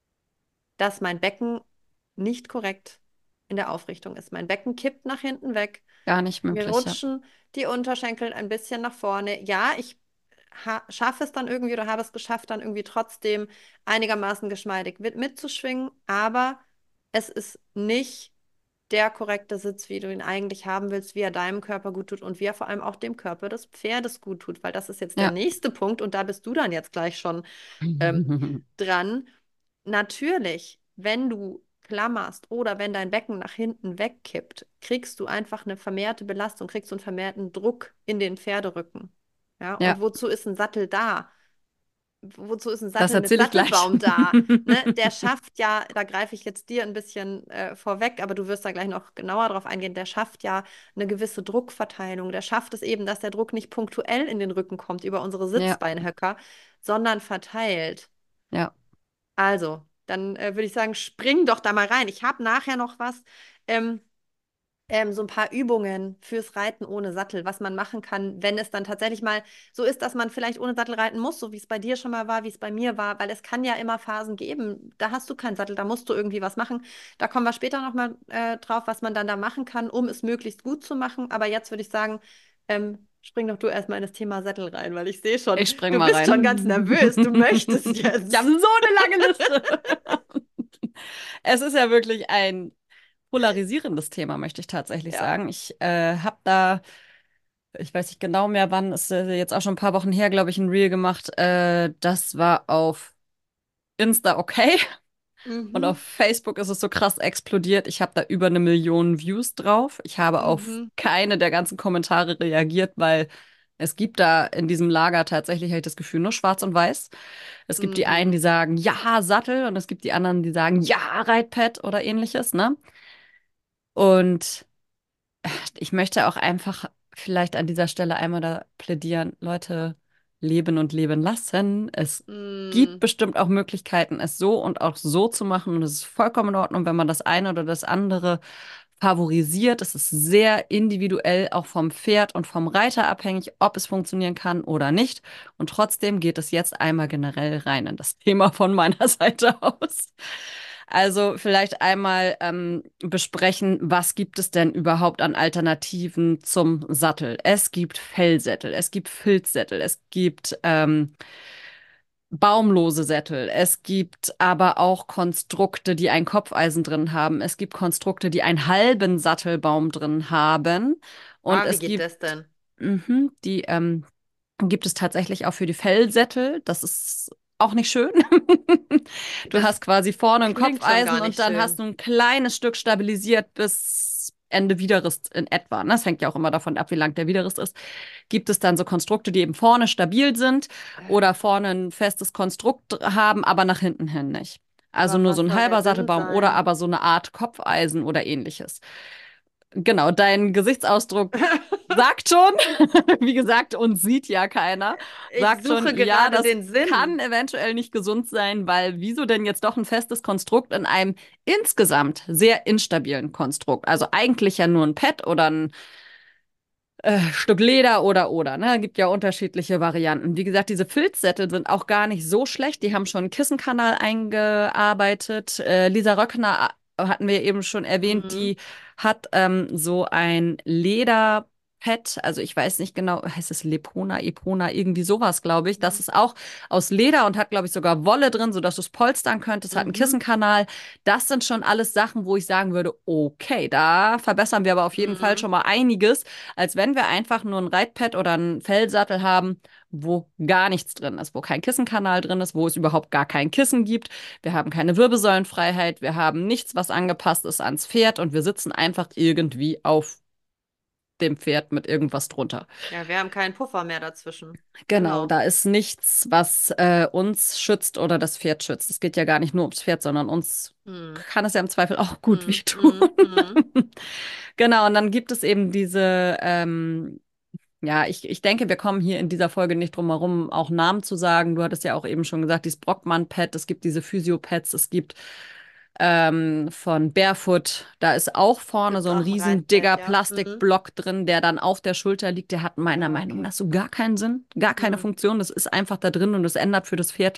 dass mein Becken nicht korrekt in der Aufrichtung ist. Mein Becken kippt nach hinten weg. gar nicht Mir möglich, ja. rutschen die Unterschenkel ein bisschen nach vorne. Ja, ich ha schaffe es dann irgendwie oder habe es geschafft, dann irgendwie trotzdem einigermaßen geschmeidig mit mitzuschwingen, aber es ist nicht der korrekte Sitz, wie du ihn eigentlich haben willst, wie er deinem Körper gut tut und wie er vor allem auch dem Körper des Pferdes gut tut, weil das ist jetzt der Ja. nächste Punkt und da bist du dann jetzt gleich schon ähm, dran. Natürlich, wenn du klammerst oder wenn dein Becken nach hinten wegkippt, kriegst du einfach eine vermehrte Belastung, kriegst du einen vermehrten Druck in den Pferderücken. Ja, und Ja, wozu ist ein Sattel da? Wozu ist ein das Sattel mit erzähle ich gleich. Sattelbaum da? Ne? Der schafft ja, da greife ich jetzt dir ein bisschen äh, vorweg, aber du wirst da gleich noch genauer drauf eingehen, der schafft ja eine gewisse Druckverteilung. Der schafft es eben, dass der Druck nicht punktuell in den Rücken kommt über unsere Ja, Sitzbeinhöcker, sondern verteilt. ja. Also, dann äh, würde ich sagen, spring doch da mal rein. Ich habe nachher noch was, ähm, ähm, so ein paar Übungen fürs Reiten ohne Sattel, was man machen kann, wenn es dann tatsächlich mal so ist, dass man vielleicht ohne Sattel reiten muss, so wie es bei dir schon mal war, wie es bei mir war, weil es kann ja immer Phasen geben, da hast du keinen Sattel, da musst du irgendwie was machen. Da kommen wir später nochmal äh, drauf, was man dann da machen kann, um es möglichst gut zu machen. Aber jetzt würde ich sagen, ähm, spring doch du erstmal in das Thema Sattel rein, weil ich sehe schon, Ich spring du mal bist schon rein. ganz nervös, du möchtest Ich habe jetzt. so eine lange Liste. Es ist ja wirklich ein polarisierendes Thema, möchte ich tatsächlich Ja. sagen. Ich äh, habe da, ich weiß nicht genau mehr wann, ist äh, jetzt auch schon ein paar Wochen her, glaube ich, ein Reel gemacht. Äh, das war auf Insta okay. Und auf Mhm. Facebook ist es so krass explodiert. Ich habe da über eine Million Views drauf. Ich habe auf Mhm. keine der ganzen Kommentare reagiert, weil es gibt da in diesem Lager tatsächlich, habe ich das Gefühl, nur schwarz und weiß. Es gibt die einen, Mhm. die sagen, ja, Sattel, und es gibt die anderen, die sagen, ja, Reitpad oder ähnliches, ne? Und ich möchte auch einfach vielleicht an dieser Stelle einmal da plädieren, Leute leben und leben lassen. Es gibt Mhm. bestimmt auch Möglichkeiten, es so und auch so zu machen. Und es ist vollkommen in Ordnung, wenn man das eine oder das andere favorisiert. Es ist sehr individuell auch vom Pferd und vom Reiter abhängig, ob es funktionieren kann oder nicht. Und trotzdem geht es jetzt einmal generell rein in das Thema von meiner Seite aus. Also vielleicht einmal ähm, besprechen, was gibt es denn überhaupt an Alternativen zum Sattel? Es gibt Fellsättel, es gibt Filzsättel, es gibt ähm, baumlose Sättel, es gibt aber auch Konstrukte, die ein Kopfeisen drin haben. Es gibt Konstrukte, die einen halben Sattelbaum drin haben. Und Ah, wie es geht gibt das denn? mhm, die ähm, gibt es tatsächlich auch für die Fellsättel. Das ist auch nicht schön. Du Das hast quasi vorne ein klingt schon gar Kopfeisen und nicht dann hast schön. du ein kleines Stück stabilisiert bis Ende Widerriss in etwa. Ne? Das hängt ja auch immer davon ab, wie lang der Widerriss ist. Gibt es dann so Konstrukte, die eben vorne stabil sind oder vorne ein festes Konstrukt haben, aber nach hinten hin nicht. Also Aber nur so was ein soll der halber Sinn Sattelbaum oder sein? aber so eine Art Kopfeisen oder ähnliches. Genau, dein Gesichtsausdruck sagt schon, wie gesagt, uns sieht ja keiner, Ich sagt schon, suche ja, gerade das den kann Sinn. eventuell nicht gesund sein, weil wieso denn jetzt doch ein festes Konstrukt in einem insgesamt sehr instabilen Konstrukt? Also eigentlich ja nur ein Pad oder ein äh, Stück Leder oder oder, ne? Gibt ja unterschiedliche Varianten. Wie gesagt, diese Filzsättel sind auch gar nicht so schlecht. Die haben schon einen Kissenkanal eingearbeitet. Äh, Lisa Röckner äh, hatten wir eben schon erwähnt, Mhm. die hat ähm, so ein Lederpad, also ich weiß nicht genau, heißt es Lepona, Epona, irgendwie sowas, glaube ich. Das Mhm. ist auch aus Leder und hat, glaube ich, sogar Wolle drin, sodass du es polstern könntest, hat einen Mhm. Kissenkanal. Das sind schon alles Sachen, wo ich sagen würde, okay, da verbessern wir aber auf jeden Fall Mhm. schon mal einiges, als wenn wir einfach nur ein Reitpad oder einen Fellsattel haben, wo gar nichts drin ist, wo kein Kissenkanal drin ist, wo es überhaupt gar kein Kissen gibt. Wir haben keine Wirbelsäulenfreiheit, wir haben nichts, was angepasst ist ans Pferd und wir sitzen einfach irgendwie auf dem Pferd mit irgendwas drunter. Ja, wir haben keinen Puffer mehr dazwischen. Genau, Genau. da ist nichts, was äh, uns schützt oder das Pferd schützt. Es geht ja gar nicht nur ums Pferd, sondern uns Mhm. kann es ja im Zweifel auch gut Mhm. wehtun. Mhm. Mhm. Genau, und dann gibt es eben diese ähm, ja, ich, ich denke, wir kommen hier in dieser Folge nicht drum herum, auch Namen zu sagen. Du hattest ja auch eben schon gesagt, dieses Brockmann-Pad, es gibt diese Physio-Pads, es gibt ähm, von Barefoot, da ist auch vorne so Gibt ein auch ein riesen Reitpad, dicker ja. Mhm. Plastikblock drin, der dann auf der Schulter liegt. Der hat meiner Ja, Meinung okay. nach so gar keinen Sinn, gar keine Mhm. Funktion. Das ist einfach da drin und es ändert für das Pferd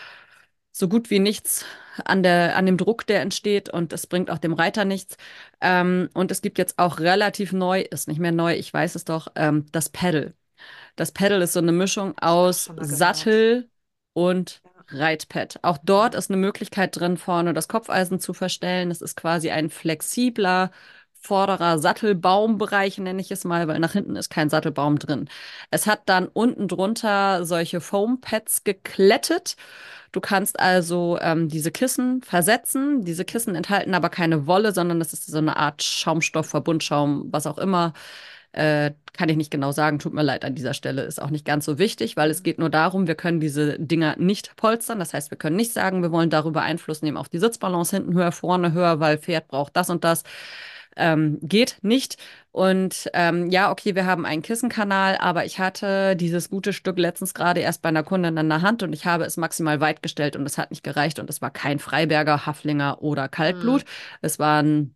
so gut wie nichts an der, an dem Druck, der entsteht und es bringt auch dem Reiter nichts. Ähm, und es gibt jetzt auch relativ neu, ist nicht mehr neu, ich weiß es doch, ähm, das Pedal. Das Pedal ist so eine Mischung Hab ich auch aus schon mal gehört. Sattel und Ja. Reitpad. Auch dort Ja. ist eine Möglichkeit drin, vorne das Kopfeisen zu verstellen. Das ist quasi ein flexibler vorderer Sattelbaumbereich, nenne ich es mal, weil nach hinten ist kein Sattelbaum drin. Es hat dann unten drunter solche Foampads geklettet. Du kannst also ähm, diese Kissen versetzen. Diese Kissen enthalten aber keine Wolle, sondern das ist so eine Art Schaumstoff, Verbundschaum, was auch immer. Äh, kann ich nicht genau sagen, tut mir leid an dieser Stelle, ist auch nicht ganz so wichtig, weil es Mhm. geht nur darum, wir können diese Dinger nicht polstern. Das heißt, wir können nicht sagen, wir wollen darüber Einfluss nehmen auf die Sitzbalance, hinten höher, vorne höher, weil Pferd braucht das und das. Ähm, geht nicht. Und ähm, ja, okay, wir haben einen Kissenkanal, aber ich hatte dieses gute Stück letztens gerade erst bei einer Kundin in der Hand und ich habe es maximal weit gestellt und es hat nicht gereicht und es war kein Freiberger, Haflinger oder Kaltblut. Mhm. Es war ein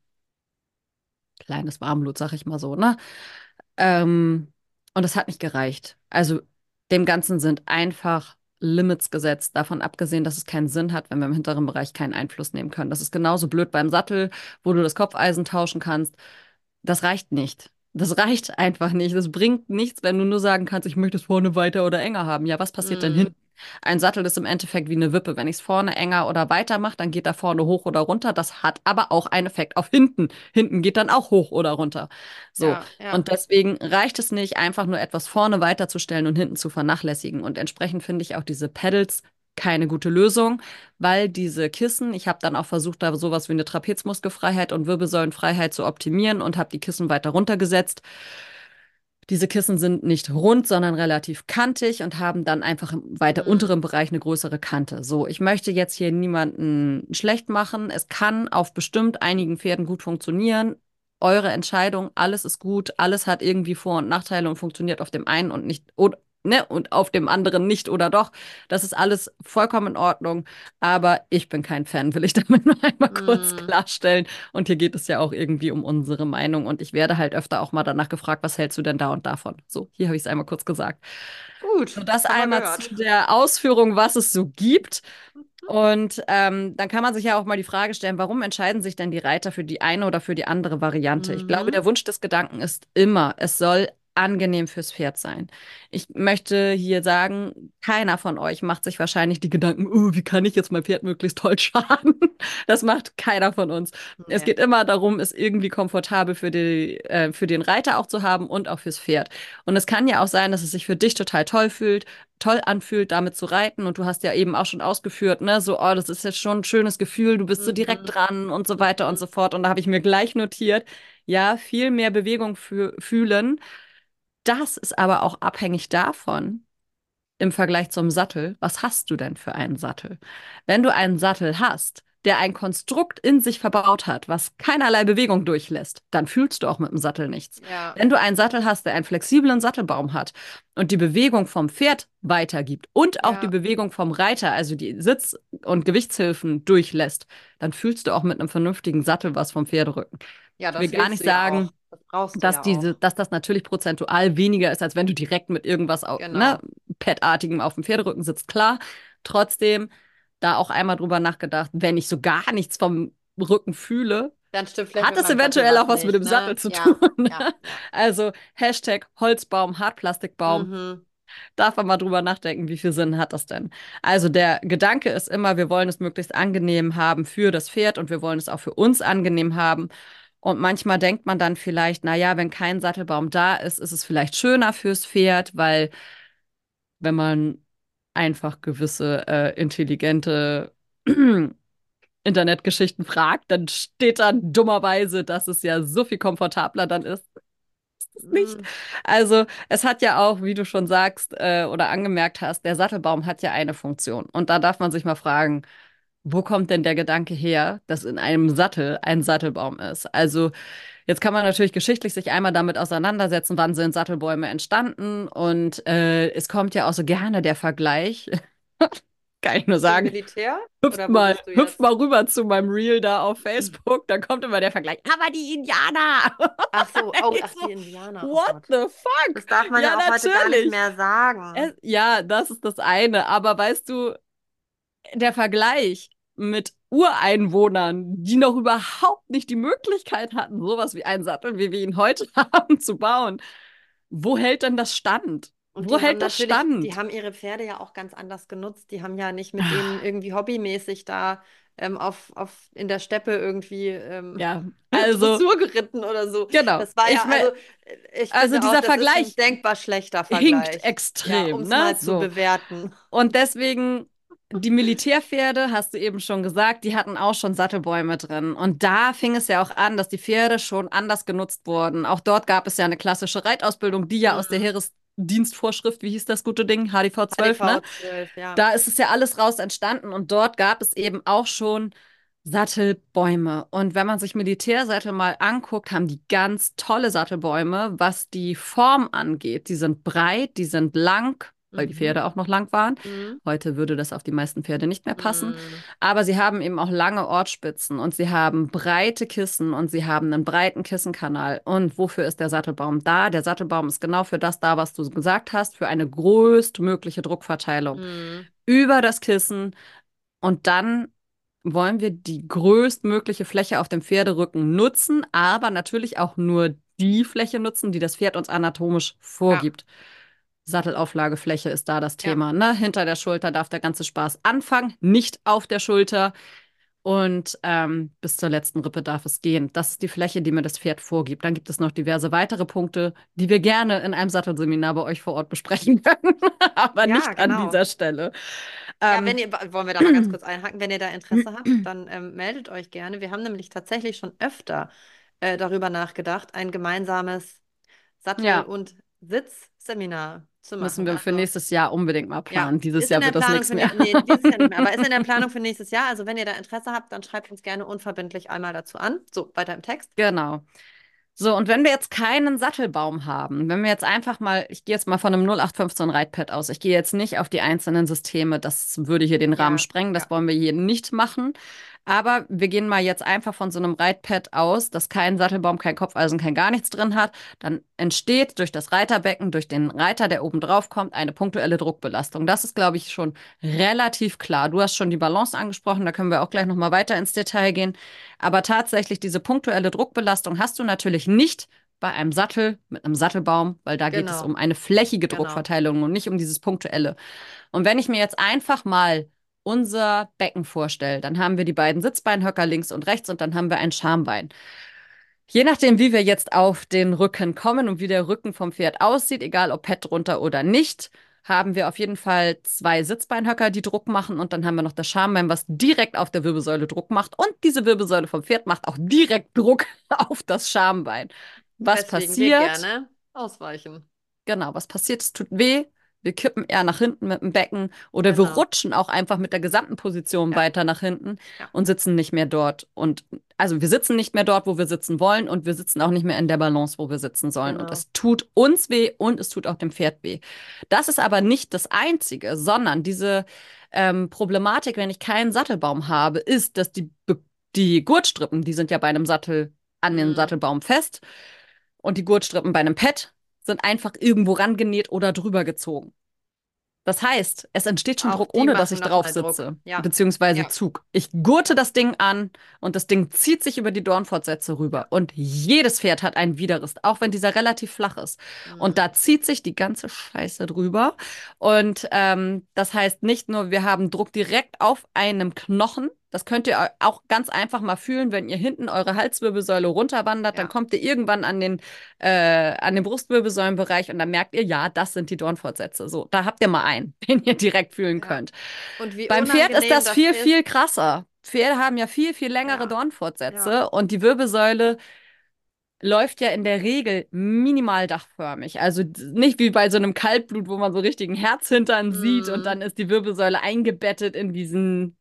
kleines Warmblut, sag ich mal so, ne? Ähm, und es hat nicht gereicht. Also dem Ganzen sind einfach Limits gesetzt, davon abgesehen, dass es keinen Sinn hat, wenn wir im hinteren Bereich keinen Einfluss nehmen können. Das ist genauso blöd beim Sattel, wo du das Kopfeisen tauschen kannst. Das reicht nicht. Das reicht einfach nicht. Das bringt nichts, wenn du nur sagen kannst, ich möchte es vorne weiter oder enger haben. Ja, was passiert denn Mhm. hinten? Ein Sattel ist im Endeffekt wie eine Wippe. Wenn ich es vorne enger oder weiter mache, dann geht da vorne hoch oder runter. Das hat aber auch einen Effekt auf hinten. Hinten geht dann auch hoch oder runter. So. Ja, ja. Und deswegen reicht es nicht, einfach nur etwas vorne weiterzustellen und hinten zu vernachlässigen. Und entsprechend finde ich auch diese Pedals keine gute Lösung, weil diese Kissen, ich habe dann auch versucht, da sowas wie eine Trapezmuskelfreiheit und Wirbelsäulenfreiheit zu optimieren und habe die Kissen weiter runtergesetzt. Diese Kissen sind nicht rund, sondern relativ kantig und haben dann einfach im weiter Mhm. unteren Bereich eine größere Kante. So, ich möchte jetzt hier niemanden schlecht machen. Es kann auf bestimmt einigen Pferden gut funktionieren. Eure Entscheidung, alles ist gut, alles hat irgendwie Vor- und Nachteile und funktioniert auf dem einen und nicht, oder, ne, und auf dem anderen nicht oder doch. Das ist alles vollkommen in Ordnung. Aber ich bin kein Fan, will ich damit nur einmal kurz Mhm. klarstellen. Und hier geht es ja auch irgendwie um unsere Meinung. Und ich werde halt öfter auch mal danach gefragt, was hältst du denn da und davon? So, hier habe ich es einmal kurz gesagt. So, Gut, das haben wir einmal zu gehört. der Ausführung, was es so gibt. Und ähm, dann kann man sich ja auch mal die Frage stellen, warum entscheiden sich denn die Reiter für die eine oder für die andere Variante? Ich glaube, Mhm. der Wunsch des Gedanken ist immer, es soll angenehm fürs Pferd sein. Ich möchte hier sagen, keiner von euch macht sich wahrscheinlich die Gedanken, oh, wie kann ich jetzt mein Pferd möglichst toll schaden? Das macht keiner von uns. Es Nee. geht immer darum, es irgendwie komfortabel für die, äh, für den Reiter auch zu haben und auch fürs Pferd. Und es kann ja auch sein, dass es sich für dich total toll fühlt, toll anfühlt, damit zu reiten. Und du hast ja eben auch schon ausgeführt, ne, so, oh, das ist jetzt schon ein schönes Gefühl, du bist so direkt Mhm. dran und so weiter und Mhm. so fort. Und da habe ich mir gleich notiert, ja, viel mehr Bewegung fü fühlen. Das ist aber auch abhängig davon, im Vergleich zum Sattel, was hast du denn für einen Sattel? Wenn du einen Sattel hast, der ein Konstrukt in sich verbaut hat, was keinerlei Bewegung durchlässt, dann fühlst du auch mit dem Sattel nichts. Ja, Wenn du einen Sattel hast, der einen flexiblen Sattelbaum hat und die Bewegung vom Pferd weitergibt und auch die ja, Bewegung vom Reiter, also die Sitz- und Gewichtshilfen durchlässt, dann fühlst du auch mit einem vernünftigen Sattel was vom Pferderücken. ja, Ich will das gar willst nicht du ja sagen, auch. Das brauchst du dass ja diese, auch. dass das natürlich prozentual weniger ist, als wenn du direkt mit irgendwas, au- ne, Genau. Pad-artigem auf dem Pferderücken sitzt, klar. Trotzdem, da auch einmal drüber nachgedacht, wenn ich so gar nichts vom Rücken fühle, Dann stimmt vielleicht hat mit es meinem Sattel eventuell was auch was mit nicht, dem Sattel ne? zu tun. Ja, ja, ja. Also Hashtag Holzbaum, Hartplastikbaum. Mhm. Darf man mal drüber nachdenken, wie viel Sinn hat das denn? Also der Gedanke ist immer, wir wollen es möglichst angenehm haben für das Pferd und wir wollen es auch für uns angenehm haben. Und manchmal denkt man dann vielleicht, na ja, wenn kein Sattelbaum da ist, ist es vielleicht schöner fürs Pferd, weil wenn man einfach gewisse äh, intelligente Internetgeschichten fragt, dann steht dann dummerweise, dass es ja so viel komfortabler dann ist. Ist es nicht? Mhm. Also es hat ja auch, wie du schon sagst äh, oder angemerkt hast, der Sattelbaum hat ja eine Funktion. Und da darf man sich mal fragen, wo kommt denn der Gedanke her, dass in einem Sattel ein Sattelbaum ist? Also jetzt kann man natürlich geschichtlich sich einmal damit auseinandersetzen, wann sind Sattelbäume entstanden. Und äh, es kommt ja auch so gerne der Vergleich, kann ich nur Zum sagen, Militär? hüpft Oder wo mal, bist du hüpft mal jetzt? rüber zu meinem Reel da auf Facebook, da kommt immer der Vergleich, aber die Indianer. Ach so, oh, Ich ach, so, die Indianer, oh what Gott. the fuck? Das darf man Ja, ja auch heute gar nicht natürlich. mehr sagen. Es, ja, das ist das eine. Aber weißt du, der Vergleich mit Ureinwohnern, die noch überhaupt nicht die Möglichkeit hatten, sowas wie einen Sattel, wie wir ihn heute haben, zu bauen, wo hält denn das stand? Und Wo die haben hält das natürlich, die stand? haben ihre Pferde ja auch ganz anders genutzt. Die haben ja nicht mit denen irgendwie hobbymäßig da ähm, auf, auf in der Steppe irgendwie ähm, Ja, also, Dressur geritten oder so. genau. Das war Ich ja, meine, also äh, ich also finde auch, dieser das ist ein Vergleich denkbar schlechter hinkt Vergleich. Ja, um extrem, es ne? mal zu So. bewerten. Und deswegen, die Militärpferde, hast du eben schon gesagt, die hatten auch schon Sattelbäume drin. Und da fing es ja auch an, dass die Pferde schon anders genutzt wurden. Auch dort gab es ja eine klassische Reitausbildung, die ja aus der Mhm. Heeresdienstvorschrift, wie hieß das gute Ding, H D V zwölf, ne? H D V zwölf, ja. Da ist es ja alles raus entstanden und dort gab es eben auch schon Sattelbäume. Und wenn man sich Militärsattel mal anguckt, haben die ganz tolle Sattelbäume, was die Form angeht. Die sind breit, die sind lang, weil die Mhm. Pferde auch noch lang waren. Mhm. Heute würde das auf die meisten Pferde nicht mehr passen. Mhm. Aber sie haben eben auch lange Ortspitzen und sie haben breite Kissen und sie haben einen breiten Kissenkanal. Und wofür ist der Sattelbaum da? Der Sattelbaum ist genau für das da, was du gesagt hast, für eine größtmögliche Druckverteilung Mhm. über das Kissen. Und dann wollen wir die größtmögliche Fläche auf dem Pferderücken nutzen, aber natürlich auch nur die Fläche nutzen, die das Pferd uns anatomisch Ja, vorgibt. Sattelauflagefläche ist da das ja, Thema, ne? Hinter der Schulter darf der ganze Spaß anfangen, nicht auf der Schulter. Und ähm, bis zur letzten Rippe darf es gehen. Das ist die Fläche, die mir das Pferd vorgibt. Dann gibt es noch diverse weitere Punkte, die wir gerne in einem Sattelseminar bei euch vor Ort besprechen können, aber ja, nicht an genau. dieser Stelle. Ja, wenn Ähm, ihr, wollen wir da mal ganz kurz einhaken, wenn ihr da Interesse habt, dann ähm, meldet euch gerne. Wir haben nämlich tatsächlich schon öfter äh, darüber nachgedacht, ein gemeinsames Sattel- ja, und Sitzseminar zu müssen machen. wir für Also nächstes Jahr unbedingt mal ja, planen. Dieses ist in Jahr der wird das Planung nichts für, mehr. ne nee, dieses Jahr nicht mehr, aber ist in der Planung für nächstes Jahr. Also wenn ihr da Interesse habt, dann schreibt uns gerne unverbindlich einmal dazu an. So, weiter im Text. Genau. So, und wenn wir jetzt keinen Sattelbaum haben, wenn wir jetzt einfach mal, ich gehe jetzt mal von einem null acht fünfzehn Reitpad aus, ich gehe jetzt nicht auf die einzelnen Systeme, das würde hier den Rahmen Ja, sprengen, das ja, wollen wir hier nicht machen. Aber wir gehen mal jetzt einfach von so einem Reitpad aus, das keinen Sattelbaum, kein Kopfeisen, kein gar nichts drin hat. Dann entsteht durch das Reiterbecken, durch den Reiter, der oben drauf kommt, eine punktuelle Druckbelastung. Das ist, glaube ich, schon relativ klar. Du hast schon die Balance angesprochen, da können wir auch gleich ja, nochmal weiter ins Detail gehen. Aber tatsächlich, diese punktuelle Druckbelastung hast du natürlich nicht bei einem Sattel mit einem Sattelbaum, weil da geht es genau, um eine flächige genau. Druckverteilung und nicht um dieses punktuelle. Und wenn ich mir jetzt einfach mal unser Becken vorstelle, dann haben wir die beiden Sitzbeinhöcker links und rechts und dann haben wir ein Schambein. Je nachdem, wie wir jetzt auf den Rücken kommen und wie der Rücken vom Pferd aussieht, egal ob Pad drunter oder nicht, haben wir auf jeden Fall zwei Sitzbeinhöcker, die Druck machen. Und dann haben wir noch das Schambein, was direkt auf der Wirbelsäule Druck macht. Und diese Wirbelsäule vom Pferd macht auch direkt Druck auf das Schambein. Was Weswegen wir passiert? gerne ausweichen. Genau, was passiert? Es tut weh. Wir kippen eher nach hinten mit dem Becken oder wir Genau. rutschen auch einfach mit der gesamten Position Ja, weiter nach hinten ja, und sitzen nicht mehr dort. Und also wir sitzen nicht mehr dort, wo wir sitzen wollen und wir sitzen auch nicht mehr in der Balance, wo wir sitzen sollen. Und genau. es tut uns weh und es tut auch dem Pferd weh. Das ist aber nicht das Einzige, sondern diese ähm, Problematik, wenn ich keinen Sattelbaum habe, ist, dass die, Be- die Gurtstrippen, die sind ja bei einem Sattel an den Mhm. Sattelbaum fest und die Gurtstrippen bei einem Pad sind einfach irgendwo rangenäht oder drüber gezogen. Das heißt, es entsteht schon Auch Druck, die ohne dass machen ich drauf nochmal Druck. sitze, Ja, beziehungsweise ja, Zug. Ich gurte ja, das Ding an und das Ding zieht sich über die Dornfortsätze rüber. ja. Und jedes Pferd hat einen Widerrist, auch wenn dieser relativ flach ist. Und Mhm. da zieht sich die ganze Scheiße drüber. Und ähm, das heißt nicht nur, wir haben Druck direkt auf einem Knochen. Das könnt ihr auch ganz einfach mal fühlen, wenn ihr hinten eure Halswirbelsäule runterwandert, dann Ja, kommt ihr irgendwann an den, äh, an den Brustwirbelsäulenbereich und dann merkt ihr, ja, das sind die Dornfortsätze. So, da habt ihr mal einen, den ihr direkt fühlen ja. könnt. Und wie Beim Pferd ist unangenehm das das viel, ist. viel krasser. Pferde haben ja viel, viel längere Ja, ja. Dornfortsätze und die Wirbelsäule läuft ja in der Regel minimal dachförmig. Also nicht wie bei so einem Kaltblut, wo man so richtigen Herzhintern sieht und Mhm. dann ist die Wirbelsäule eingebettet in diesen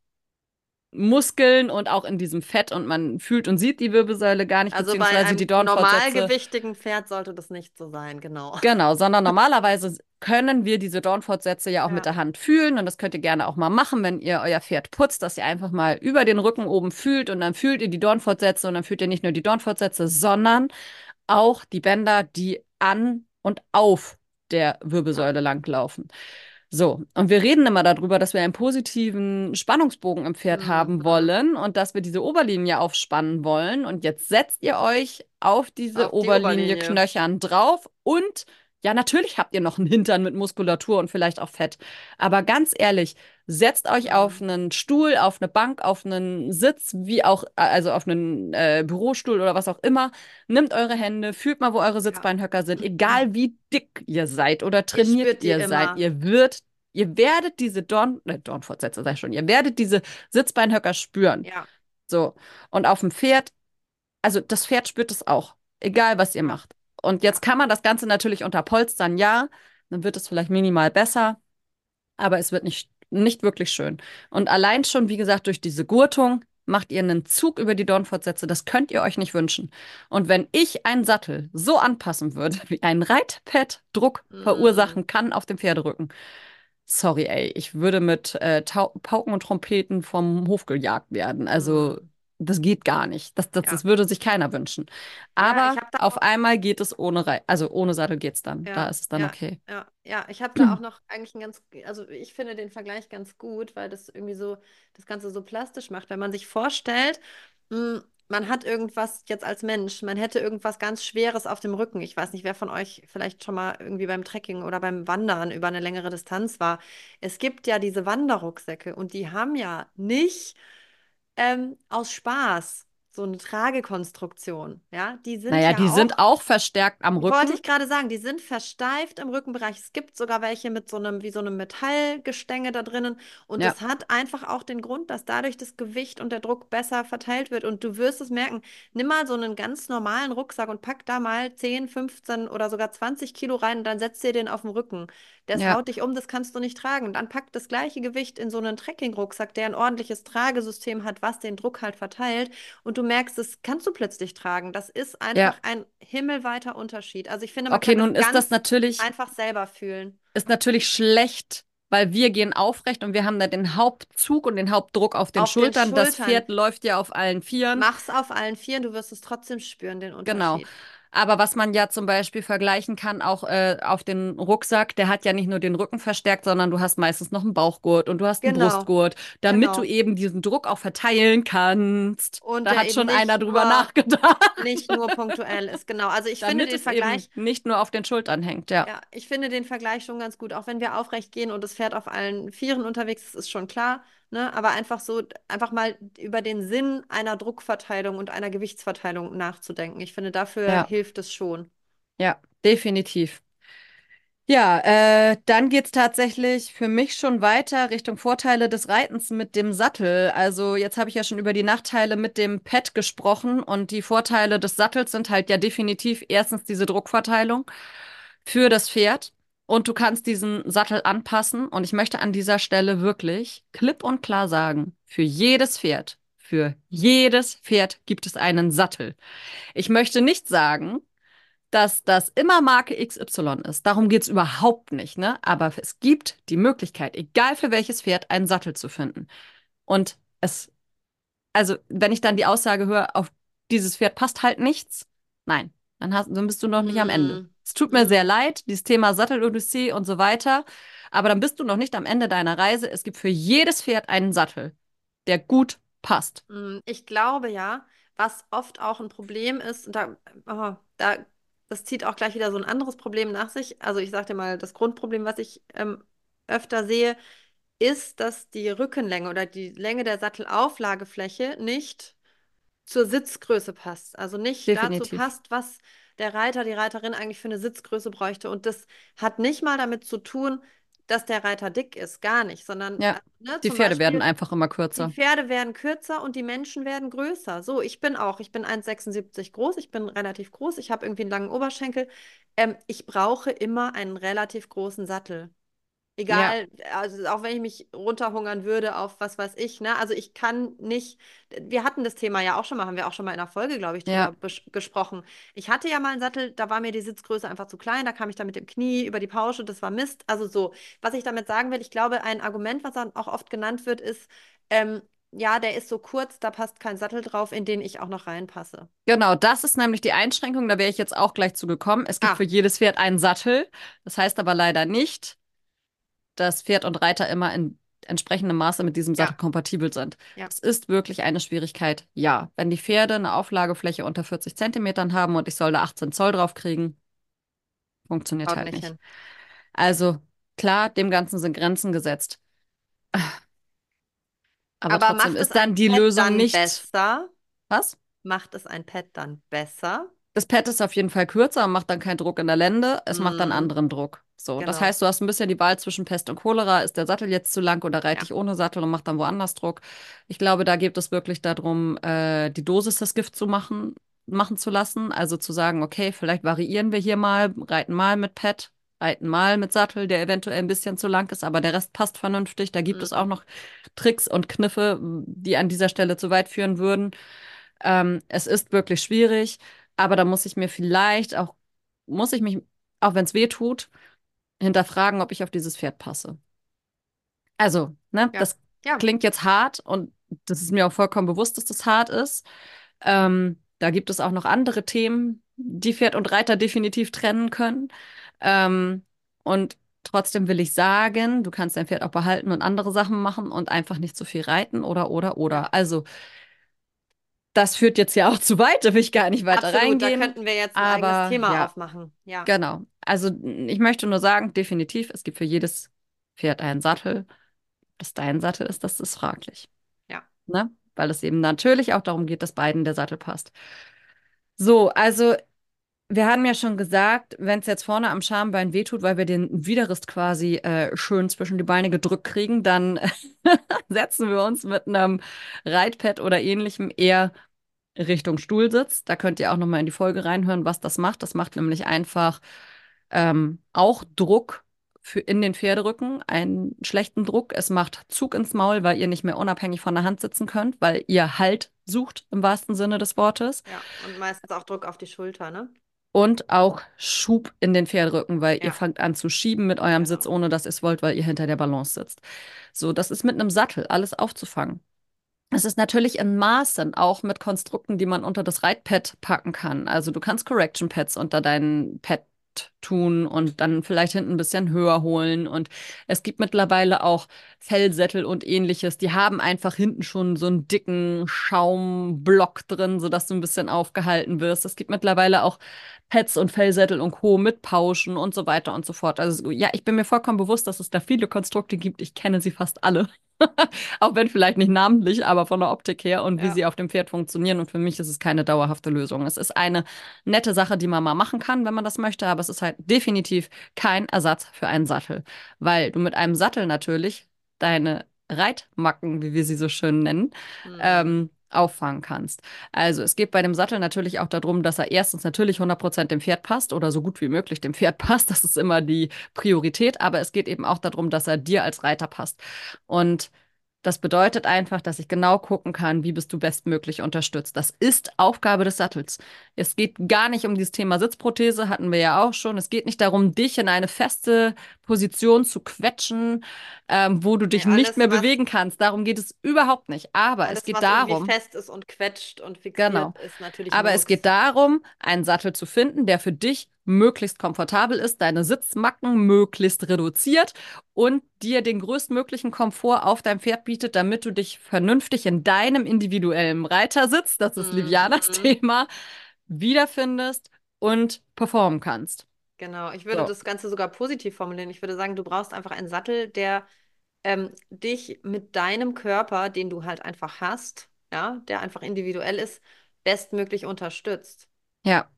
Muskeln und auch in diesem Fett und man fühlt und sieht die Wirbelsäule gar nicht, Also bei beziehungsweise die einem Dornfortsätze. normalgewichtigen Pferd sollte das nicht so sein, genau. Genau, sondern normalerweise können wir diese Dornfortsätze ja auch mit Ja, der Hand fühlen und das könnt ihr gerne auch mal machen, wenn ihr euer Pferd putzt, dass ihr einfach mal über den Rücken oben fühlt und dann fühlt ihr die Dornfortsätze und dann fühlt ihr nicht nur die Dornfortsätze, sondern auch die Bänder, die an und auf der ja. Wirbelsäule langlaufen. So, und wir reden immer darüber, dass wir einen positiven Spannungsbogen im Pferd haben Mhm. wollen und dass wir diese Oberlinie aufspannen wollen. Und jetzt setzt ihr euch auf diese Auf die Oberlinie Oberlinie. knöchern drauf und ja, natürlich habt ihr noch einen Hintern mit Muskulatur und vielleicht auch Fett. Aber ganz ehrlich, setzt euch auf Mhm. einen Stuhl, auf eine Bank, auf einen Sitz, wie auch, also auf einen äh, Bürostuhl oder was auch immer. Nimmt eure Hände, fühlt mal, wo eure Ja. Sitzbeinhöcker sind, egal wie dick ihr seid oder Ihr trainiert spürt die ihr seid. immer. Ihr wird, ihr werdet diese Dorn, äh, Dornfortsätze, sag ich schon, ihr werdet diese Sitzbeinhöcker spüren. Ja, So. Und auf dem Pferd, also das Pferd spürt es auch, egal was ihr ja, macht. Und ja. jetzt kann man das Ganze natürlich unterpolstern, ja, dann wird es vielleicht minimal besser, aber es wird nicht, nicht wirklich schön. Und allein schon, wie gesagt, durch diese Gurtung macht ihr einen Zug über die Dornfortsätze, das könnt ihr euch nicht wünschen. Und wenn ich einen Sattel so anpassen würde, wie ein Reitpad Druck Mhm. verursachen kann auf dem Pferderücken, sorry, ey, ich würde mit äh, Tau Pauken und Trompeten vom Hof gejagt werden. Also, Mhm. das geht gar nicht. Das, das, Ja. das würde sich keiner wünschen. Ja, ich Aber habe da auf auch. einmal geht es ohne Rei also ohne Sattel geht's dann. Da Ja, ist es dann ja, okay. ja, ja. Ich habe da auch noch eigentlich einen ganz, also ich finde den Vergleich ganz gut, weil das irgendwie so das Ganze so plastisch macht. Wenn man sich vorstellt, mh, man hat irgendwas jetzt als Mensch, man hätte irgendwas ganz Schweres auf dem Rücken. Ich weiß nicht, wer von euch vielleicht schon mal irgendwie beim Trekking oder beim Wandern über eine längere Distanz war. Es gibt ja diese Wanderrucksäcke und die haben ja nicht ähm, aus Spaß so eine Tragekonstruktion. Ja, die sind Naja, ja die sind auch. auch verstärkt am Wollte Rücken. ich gerade sagen, die sind versteift im Rückenbereich. Es gibt sogar welche mit so einem, wie so einem Metallgestänge da drinnen. Und Ja, das hat einfach auch den Grund, dass dadurch das Gewicht und der Druck besser verteilt wird. Und du wirst es merken, nimm mal so einen ganz normalen Rucksack und pack da mal zehn, fünfzehn oder sogar zwanzig Kilo rein und dann setzt dir den auf den Rücken. Das ja, haut dich um, das kannst du nicht tragen. Dann pack das gleiche Gewicht in so einen Trekking-Rucksack, der ein ordentliches Tragesystem hat, was den Druck halt verteilt. Und du merkst, das kannst du plötzlich tragen. Das ist einfach ja. ein himmelweiter Unterschied. Also ich finde, man Okay, kann das nun ist das ganz natürlich, einfach selber fühlen. ist natürlich schlecht, weil wir gehen aufrecht und wir haben da den Hauptzug und den Hauptdruck auf den Auf den Schultern. Das Schultern. Pferd läuft ja auf allen Vieren. Mach's auf allen Vieren, du wirst es trotzdem spüren, den Genau. Unterschied. Aber was man ja zum Beispiel vergleichen kann, auch äh, auf den Rucksack, der hat ja nicht nur den Rücken verstärkt, sondern du hast meistens noch einen Bauchgurt und du hast einen Genau, Brustgurt, damit du genau. eben diesen Druck auch verteilen kannst. Und Da der hat eben schon einer nicht drüber nur, nachgedacht. nicht nur punktuell ist. Genau. Also ich finde Damit den es eben Vergleich. nicht nur auf den Schultern hängt, ja. Ja, ich finde den Vergleich schon ganz gut, auch wenn wir aufrecht gehen und das Pferd auf allen Vieren unterwegs ist, ist schon klar, ne? Aber einfach so, einfach mal über den Sinn einer Druckverteilung und einer Gewichtsverteilung nachzudenken. Ich finde, dafür Ja, hilft es schon. ja, definitiv. Ja, äh, dann geht's tatsächlich für mich schon weiter Richtung Vorteile des Reitens mit dem Sattel. Also jetzt habe ich ja schon über die Nachteile mit dem Pad gesprochen und die Vorteile des Sattels sind halt ja definitiv erstens diese Druckverteilung für das Pferd und du kannst diesen Sattel anpassen und ich möchte an dieser Stelle wirklich klipp und klar sagen, für jedes Pferd, für jedes Pferd gibt es einen Sattel. Ich möchte nicht sagen, dass das immer Marke X Y ist. Darum geht's überhaupt nicht, ne? Aber es gibt die Möglichkeit, egal für welches Pferd, einen Sattel zu finden. Und es, also, wenn ich dann die Aussage höre, auf dieses Pferd passt halt nichts, nein, dann hast, dann bist du noch nicht am Ende. Mm, Es tut mir sehr mm, leid, dieses Thema Sattelodyssee und so weiter, aber dann bist du noch nicht am Ende deiner Reise. Es gibt für jedes Pferd einen Sattel, der gut passt. mm. Ich glaube ja, was oft auch ein Problem ist, und da, oh, da, das zieht auch gleich wieder so ein anderes Problem nach sich. Also ich sage dir mal, das Grundproblem, was ich ähm, öfter sehe, ist, dass die Rückenlänge oder die Länge der Sattelauflagefläche nicht zur Sitzgröße passt. Also nicht dazu Definitiv. passt, was der Reiter, die Reiterin eigentlich für eine Sitzgröße bräuchte. Und das hat nicht mal damit zu tun, dass der Reiter dick ist, gar nicht, sondern Ja, äh, ne, die zum Pferde werden Beispiel, einfach immer die kürzer. Pferde werden kürzer und die Menschen werden größer. So, ich bin auch, ich bin eins Komma sechsundsiebzig groß, ich bin relativ groß, ich habe irgendwie einen langen Oberschenkel. Ähm, ich brauche immer einen relativ großen Sattel. Ja, Egal, also auch wenn ich mich runterhungern würde auf was weiß ich, ne? Also ich kann nicht, wir hatten das Thema ja auch schon mal, haben wir auch schon mal in einer Folge, glaube ich, drüber ja. bes- gesprochen. Ich hatte ja mal einen Sattel, da war mir die Sitzgröße einfach zu klein, da kam ich dann mit dem Knie über die Pausche, das war Mist. Also so, was ich damit sagen will, ich glaube, ein Argument, was dann auch oft genannt wird, ist, ähm, ja, der ist so kurz, da passt kein Sattel drauf, in den ich auch noch reinpasse. Genau, das ist nämlich die Einschränkung, da wäre ich jetzt auch gleich zu gekommen. Es gibt für Ah, jedes Pferd einen Sattel. Das heißt aber leider nicht, dass Pferd und Reiter immer in entsprechendem Maße mit diesem Sattel ja, kompatibel sind. ja, Das ist wirklich eine Schwierigkeit. Ja, wenn die Pferde eine Auflagefläche unter vierzig Zentimetern haben und ich soll da achtzehn Zoll drauf kriegen, funktioniert haut halt nicht nicht. hin. Also klar, dem Ganzen sind Grenzen gesetzt. Aber Aber trotzdem macht es ist dann ein die Pad Lösung dann nicht, besser? was? Macht es ein Pad dann besser? Das Pad ist auf jeden Fall kürzer und macht dann keinen Druck in der Lende. Es macht dann Mhm, anderen Druck. So, das genau. heißt, du hast ein bisschen die Wahl zwischen Pest und Cholera. Ist der Sattel jetzt zu lang oder reite Ja, ich ohne Sattel und mache dann woanders Druck? Ich glaube, da geht es wirklich darum, äh, die Dosis des Gift zu machen, machen zu lassen. Also zu sagen, okay, vielleicht variieren wir hier mal, reiten mal mit Pad, reiten mal mit Sattel, der eventuell ein bisschen zu lang ist, aber der Rest passt vernünftig. Da gibt es auch mhm. noch Tricks und Kniffe, die an dieser Stelle zu weit führen würden. Ähm, es ist wirklich schwierig, aber da muss ich mir vielleicht auch, muss ich mich, auch wenn es weh tut, hinterfragen, ob ich auf dieses Pferd passe. Also, ne, Ja, das ja, klingt jetzt hart und das ist mir auch vollkommen bewusst, dass das hart ist. Ähm, da gibt es auch noch andere Themen, die Pferd und Reiter definitiv trennen können. Ähm, und trotzdem will ich sagen, du kannst dein Pferd auch behalten und andere Sachen machen und einfach nicht zu viel reiten oder, oder, ja. oder. Also, das führt jetzt ja auch zu weit, da will ich gar nicht weiter Absolut, da reingehen. könnten wir jetzt ein eigenes Aber Thema ja, aufmachen. Ja, genau. Also ich möchte nur sagen, definitiv, es gibt für jedes Pferd einen Sattel. Ob das dein Sattel ist, das ist fraglich. ja. Ne? Weil es eben natürlich auch darum geht, dass beiden der Sattel passt. So, also wir haben ja schon gesagt, wenn es jetzt vorne am Schambein wehtut, weil wir den Widerrist quasi äh, schön zwischen die Beine gedrückt kriegen, dann setzen wir uns mit einem Reitpad oder ähnlichem eher Richtung Stuhlsitz. Da könnt ihr auch nochmal in die Folge reinhören, was das macht. Das macht nämlich einfach ähm, auch Druck für in den Pferderücken, einen schlechten Druck. Es macht Zug ins Maul, weil ihr nicht mehr unabhängig von der Hand sitzen könnt, weil ihr Halt sucht im wahrsten Sinne des Wortes. Ja, und meistens auch Druck auf die Schulter, ne? Und auch Schub in den Pferderücken, weil ihr Ja, fangt an zu schieben mit eurem Sitz, genau. ohne dass ihr es wollt, weil ihr hinter der Balance sitzt. So, das ist mit einem Sattel alles aufzufangen. Es ist natürlich in Maßen auch mit Konstrukten, die man unter das Reitpad packen kann. Also du kannst Correction Pads unter dein Pad tun und dann vielleicht hinten ein bisschen höher holen. Und es gibt mittlerweile auch Fellsättel und ähnliches. Die haben einfach hinten schon so einen dicken Schaumblock drin, sodass du ein bisschen aufgehalten wirst. Es gibt mittlerweile auch Pads und Fellsättel und Co. mit Pauschen und so weiter und so fort. Also ja, ich bin mir vollkommen bewusst, dass es da viele Konstrukte gibt. Ich kenne sie fast alle. Auch wenn vielleicht nicht namentlich, aber von der Optik her und wie Ja. sie auf dem Pferd funktionieren. Und für mich ist es keine dauerhafte Lösung. Es ist eine nette Sache, die man mal machen kann, wenn man das möchte, aber es ist halt definitiv kein Ersatz für einen Sattel, weil du mit einem Sattel natürlich deine Reitmacken, wie wir sie so schön nennen, Mhm. ähm, auffangen kannst. Also es geht bei dem Sattel natürlich auch darum, dass er erstens natürlich hundert Prozent dem Pferd passt oder so gut wie möglich dem Pferd passt. Das ist immer die Priorität, aber es geht eben auch darum, dass er dir als Reiter passt. Und das bedeutet einfach, dass ich genau gucken kann, wie bist du bestmöglich unterstützt. Das ist Aufgabe des Sattels. Es geht gar nicht um dieses Thema Sitzprothese, hatten wir ja auch schon. Es geht nicht darum, dich in eine feste Position zu quetschen, ähm, wo du Nee, dich nicht mehr alles, was, bewegen kannst. Darum geht es überhaupt nicht. Aber es alles, geht was irgendwie darum, fest ist und quetscht und genau. fixiert, ist natürlich Aber es geht Murks. darum, einen Sattel zu finden, der für dich möglichst komfortabel ist, deine Sitzmacken möglichst reduziert und dir den größtmöglichen Komfort auf deinem Pferd bietet, damit du dich vernünftig in deinem individuellen Reitersitz, das ist Livianas Mhm. Thema, wiederfindest und performen kannst. Genau, ich würde So, das Ganze sogar positiv formulieren. Ich würde sagen, du brauchst einfach einen Sattel, der ähm, dich mit deinem Körper, den du halt einfach hast, ja, der einfach individuell ist, bestmöglich unterstützt, ja,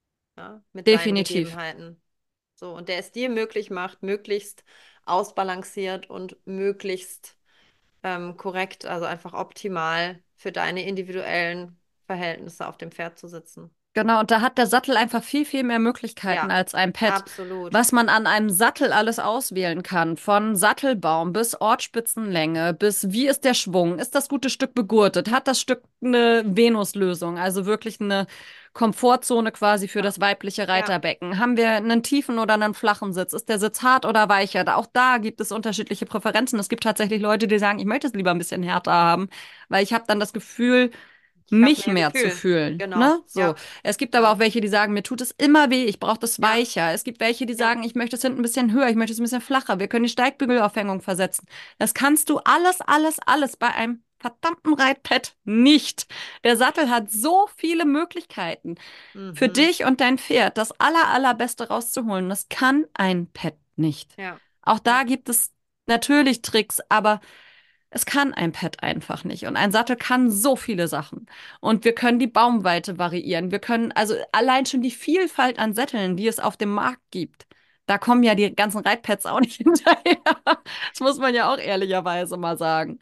ja, mit deinen definitiv. Gegebenheiten. So, und der es dir möglich macht, möglichst ausbalanciert und möglichst ähm, korrekt, also einfach optimal für deine individuellen Verhältnisse auf dem Pferd zu sitzen. Genau, und da hat der Sattel einfach viel, viel mehr Möglichkeiten Ja, als ein Pad. absolut. Was man an einem Sattel alles auswählen kann, von Sattelbaum bis Ortspitzenlänge, bis wie ist der Schwung, ist das gute Stück begurtet, hat das Stück eine Venuslösung, also wirklich eine Komfortzone quasi für Ja, das weibliche ja, Reiterbecken. Haben wir einen tiefen oder einen flachen Sitz? Ist der Sitz hart oder weicher? Da- Auch da gibt es unterschiedliche Präferenzen. Es gibt tatsächlich Leute, die sagen, ich möchte es lieber ein bisschen härter haben, weil ich habe dann das Gefühl, ich habe mich mehr mehr zu Gefühl. fühlen, Genau, ne? So. ja, Es gibt aber auch ja, welche, die sagen, mir tut es immer weh, ich brauche das ja, weicher. Es gibt welche, die ja. sagen, ich möchte es hinten ein bisschen höher, ich möchte es ein bisschen flacher. Wir können die Steigbügelaufhängung versetzen. Das kannst du alles, alles, alles bei einem verdammten Reitpad nicht. Der Sattel hat so viele Möglichkeiten für Mhm. dich und dein Pferd, das aller, allerbeste rauszuholen. Das kann ein Pad nicht. Ja, Auch da ja. gibt es natürlich Tricks, aber es kann ein Pad einfach nicht. Und ein Sattel kann so viele Sachen. Und wir können die Baumweite variieren. Wir können also allein schon die Vielfalt an Sätteln, die es auf dem Markt gibt. Da kommen ja die ganzen Reitpads auch nicht hinterher. Das muss man ja auch ehrlicherweise mal sagen.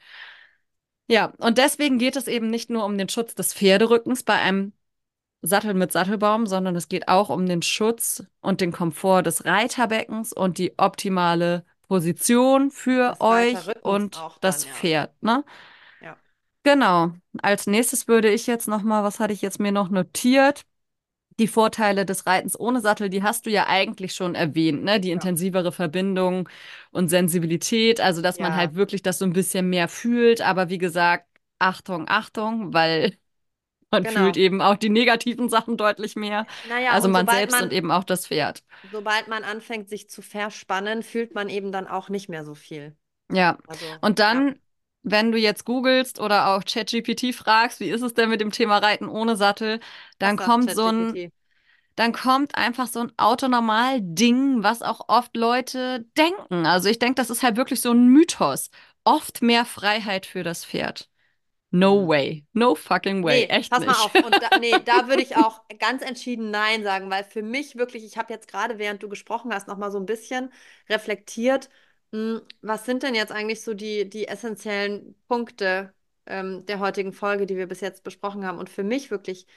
Ja, und deswegen geht es eben nicht nur um den Schutz des Pferderückens bei einem Sattel mit Sattelbaum, sondern es geht auch um den Schutz und den Komfort des Reiterbeckens und die optimale Position für Des euch Reiterrückens und auch dann, das ja. Pferd, ne? Ja. Genau. Als nächstes würde ich jetzt noch mal, was hatte ich jetzt mir noch notiert? Die Vorteile des Reitens ohne Sattel, die hast du ja eigentlich schon erwähnt, ne? Die Ja. intensivere Verbindung und Sensibilität, also dass man Ja, halt wirklich das so ein bisschen mehr fühlt. Aber wie gesagt, Achtung, Achtung, weil man fühlt genau. eben auch die negativen Sachen deutlich mehr. Naja, Also und man sobald selbst man, und eben auch das Pferd. sobald man anfängt, sich zu verspannen, fühlt man eben dann auch nicht mehr so viel. Ja. Also, Und ja. dann, wenn du jetzt googelst oder auch ChatGPT fragst, wie ist es denn mit dem Thema Reiten ohne Sattel, Was dann sagt kommt so ein ChatGPT? dann kommt einfach so ein Autonormal-Ding, was auch oft Leute denken. Also ich denke, das ist halt wirklich so ein Mythos. Oft mehr Freiheit für das Pferd. No Hm. way. No fucking way. Nee, Echt pass mal nicht. auf. Und da, nee, da würde ich auch ganz entschieden Nein sagen, weil für mich wirklich, ich habe jetzt gerade, während du gesprochen hast, noch mal so ein bisschen reflektiert, hm, was sind denn jetzt eigentlich so die, die essentiellen Punkte ähm, der heutigen Folge, die wir bis jetzt besprochen haben? Und für mich wirklich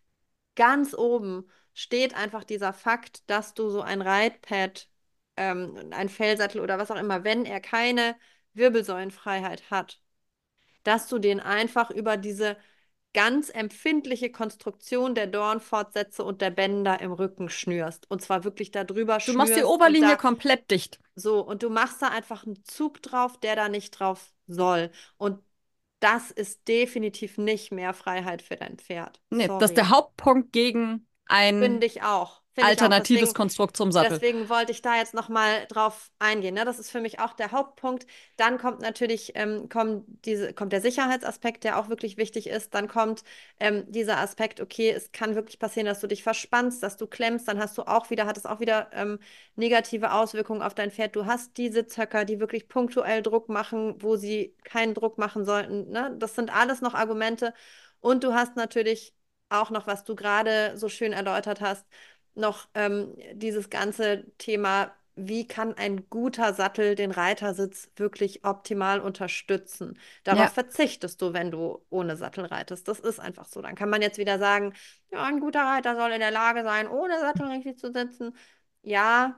ganz oben steht einfach dieser Fakt, dass du so ein Reitpad, ähm, ein Fellsattel oder was auch immer, wenn er keine Wirbelsäulenfreiheit hat, dass du den einfach über diese ganz empfindliche Konstruktion der Dornfortsätze und der Bänder im Rücken schnürst. Und zwar wirklich da drüber Du machst die schnürst und Oberlinie da komplett dicht. so, und du machst da einfach einen Zug drauf, der da nicht drauf soll. Und das ist definitiv nicht mehr Freiheit für dein Pferd. Nee, das ist der Sorry. Hauptpunkt gegen ein Finde ich auch. Finde ich auch. alternatives Deswegen, Konstrukt zum Sattel. deswegen wollte ich da jetzt nochmal drauf eingehen. Ne? Das ist für mich auch der Hauptpunkt. Dann kommt natürlich ähm, kommt diese, kommt der Sicherheitsaspekt, der auch wirklich wichtig ist. Dann kommt ähm, dieser Aspekt, okay, es kann wirklich passieren, dass du dich verspannst, dass du klemmst. Dann hast du auch wieder, hat es auch wieder ähm, negative Auswirkungen auf dein Pferd. Du hast die Sitzhöcker, die wirklich punktuell Druck machen, wo sie keinen Druck machen sollten. Ne? Das sind alles noch Argumente. Und du hast natürlich auch noch, was du gerade so schön erläutert hast, noch ähm, dieses ganze Thema, wie kann ein guter Sattel den Reitersitz wirklich optimal unterstützen? Darauf Ja. verzichtest du, wenn du ohne Sattel reitest. Das ist einfach so. Dann kann man jetzt wieder sagen, ja, ein guter Reiter soll in der Lage sein, ohne Sattel richtig zu sitzen. Ja,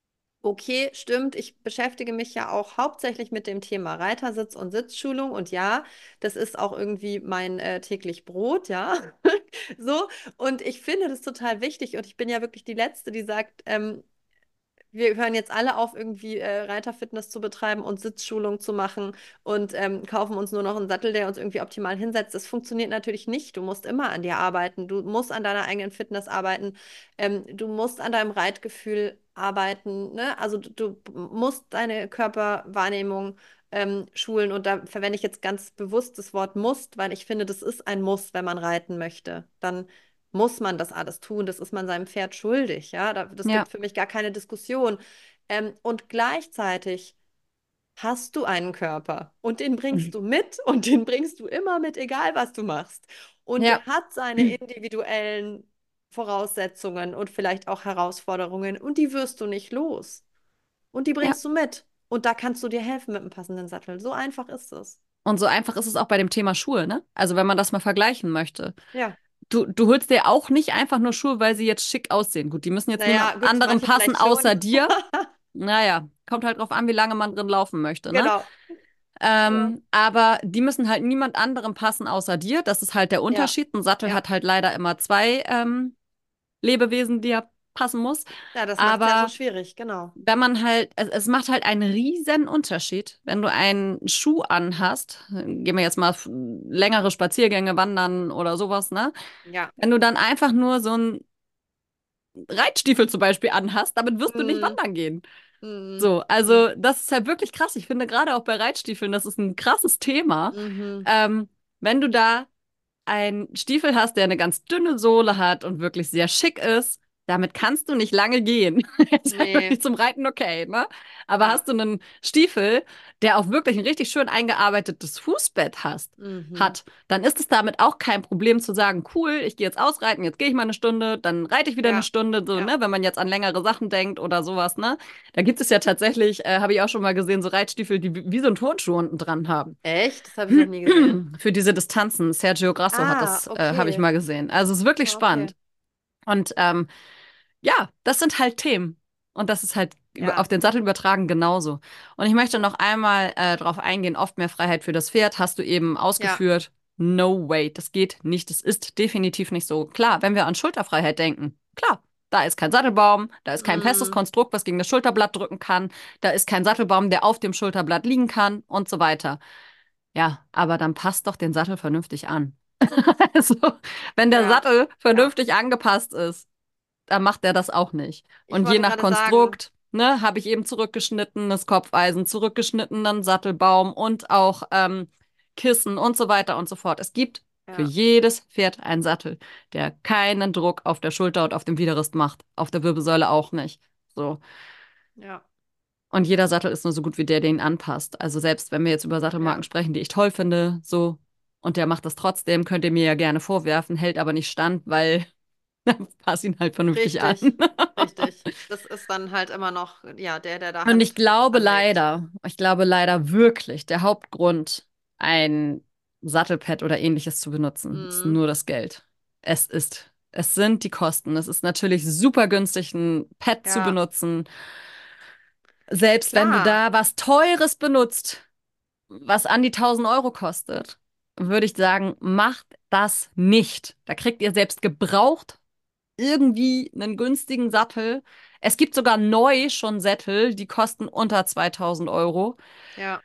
okay, stimmt. Ich beschäftige mich ja auch hauptsächlich mit dem Thema Reitersitz und Sitzschulung. Und ja, das ist auch irgendwie mein äh, täglich Brot, ja. So. Und ich finde das total wichtig. Und ich bin ja wirklich die Letzte, die sagt, ähm, wir hören jetzt alle auf, irgendwie äh, Reiterfitness zu betreiben und Sitzschulung zu machen und ähm, kaufen uns nur noch einen Sattel, der uns irgendwie optimal hinsetzt. Das funktioniert natürlich nicht. Du musst immer an dir arbeiten. Du musst an deiner eigenen Fitness arbeiten. Ähm, du musst an deinem Reitgefühl arbeiten. Ne? Also du, du musst deine Körperwahrnehmung ähm, schulen. Und da verwende ich jetzt ganz bewusst das Wort musst, weil ich finde, das ist ein Muss, wenn man reiten möchte. Dann muss man das alles tun. Das ist man seinem Pferd schuldig. Ja, da, das Ja. gibt für mich gar keine Diskussion. Ähm, und gleichzeitig hast du einen Körper und den bringst du mit und den bringst du immer mit, egal was du machst. Und der Ja. hat seine individuellen Voraussetzungen und vielleicht auch Herausforderungen und die wirst du nicht los. Und die Ja. bringst du mit. Und da kannst du dir helfen mit einem passenden Sattel. So einfach ist es. Und so einfach ist es auch bei dem Thema Schuhe, ne? Also wenn man das mal vergleichen möchte. Ja. Du, du holst dir auch nicht einfach nur Schuhe, weil sie jetzt schick aussehen. Gut, die müssen jetzt niemand Naja, gut, anderen manche passen vielleicht außer schon. dir. Naja, kommt halt drauf an, wie lange man drin laufen möchte, ne? Genau. Ja. Ähm, aber die müssen halt niemand anderem passen außer dir. Das ist halt der Ja. Unterschied. Ein Sattel Ja. hat halt leider immer zwei ähm, Lebewesen, die er passen muss. Ja, das macht es ja so Aber schwierig, genau. wenn man halt, es, es macht halt einen riesen Unterschied, wenn du einen Schuh anhast, gehen wir jetzt mal f- längere Spaziergänge wandern oder sowas, ne? Ja. Wenn du dann einfach nur so einen Reitstiefel zum Beispiel anhast, damit wirst du nicht Mhm. wandern gehen. Mhm. So, also das ist halt wirklich krass. Ich finde gerade auch bei Reitstiefeln, das ist ein krasses Thema. Mhm. Ähm, wenn du da einen Stiefel hast, der eine ganz dünne Sohle hat und wirklich sehr schick ist, damit kannst du nicht lange gehen. Ist halt Nee. wirklich zum Reiten okay, ne? Aber Ja. hast du einen Stiefel, der auch wirklich ein richtig schön eingearbeitetes Fußbett hast, Mhm. hat, dann ist es damit auch kein Problem zu sagen, cool, ich gehe jetzt ausreiten, jetzt gehe ich mal eine Stunde, dann reite ich wieder eine Ja. Stunde, so, Ja. ne, wenn man jetzt an längere Sachen denkt oder sowas, ne? Da gibt es ja tatsächlich, äh, habe ich auch schon mal gesehen, so Reitstiefel, die wie wie so einen Turnschuh unten dran haben. Echt? Das habe ich noch nie gesehen. Für diese Distanzen. Sergio Grasso hat Ah, das, äh, habe ich okay. mal gesehen. Also es ist wirklich Okay. spannend. Und ähm, ja, das sind halt Themen. Und das ist halt über- auf Ja. den Sattel übertragen genauso. Und ich möchte noch einmal äh, darauf eingehen, oft mehr Freiheit für das Pferd, hast du eben Ja. ausgeführt. No way, das geht nicht. Das ist definitiv nicht so. Klar, wenn wir an Schulterfreiheit denken, klar, da ist kein Sattelbaum, da ist kein festes Mhm. Konstrukt, was gegen das Schulterblatt drücken kann, da ist kein Sattelbaum, der auf dem Schulterblatt liegen kann und so weiter. Ja, aber dann passt doch den Sattel vernünftig an. Also, wenn der Ja. Sattel Ja. vernünftig angepasst ist, dann macht er das auch nicht. Ich Und je wollte nach gerade sagen, Konstrukt, ne, habe ich eben zurückgeschnittenes Kopfeisen, zurückgeschnittenen Sattelbaum und auch ähm, Kissen und so weiter und so fort. Es gibt für ja. jedes Pferd einen Sattel, der keinen Druck auf der Schulter und auf dem Widerrist macht, auf der Wirbelsäule auch nicht. So. Ja. Und jeder Sattel ist nur so gut wie der, der ihn anpasst. Also selbst wenn wir jetzt über Sattelmarken Ja. sprechen, die ich toll finde, so, und der macht das trotzdem, könnt ihr mir ja gerne vorwerfen, hält aber nicht stand, weil pass ihn halt vernünftig an. Richtig. Richtig. Das ist dann halt immer noch, ja, der, der da Und ich Hand glaube anlegt. leider, ich glaube leider wirklich, der Hauptgrund, ein Sattelpad oder ähnliches zu benutzen, ist Mhm. nur das Geld. Es ist, es sind die Kosten. Es ist natürlich super günstig, ein Pad zu Ja. benutzen. Selbst wenn du Klar. da was Teures benutzt, was an die tausend Euro kostet, würde ich sagen, macht das nicht. Da kriegt ihr selbst gebraucht irgendwie einen günstigen Sattel. Es gibt sogar neu schon Sättel, die kosten unter zweitausend Euro. Ja.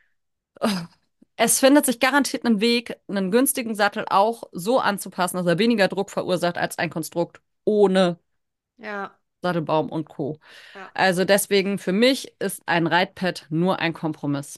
Es findet sich garantiert einen Weg, einen günstigen Sattel auch so anzupassen, dass er weniger Druck verursacht als ein Konstrukt ohne Ja. Sattelbaum und Co. Ja. Also deswegen für mich ist ein Reitpad nur ein Kompromiss.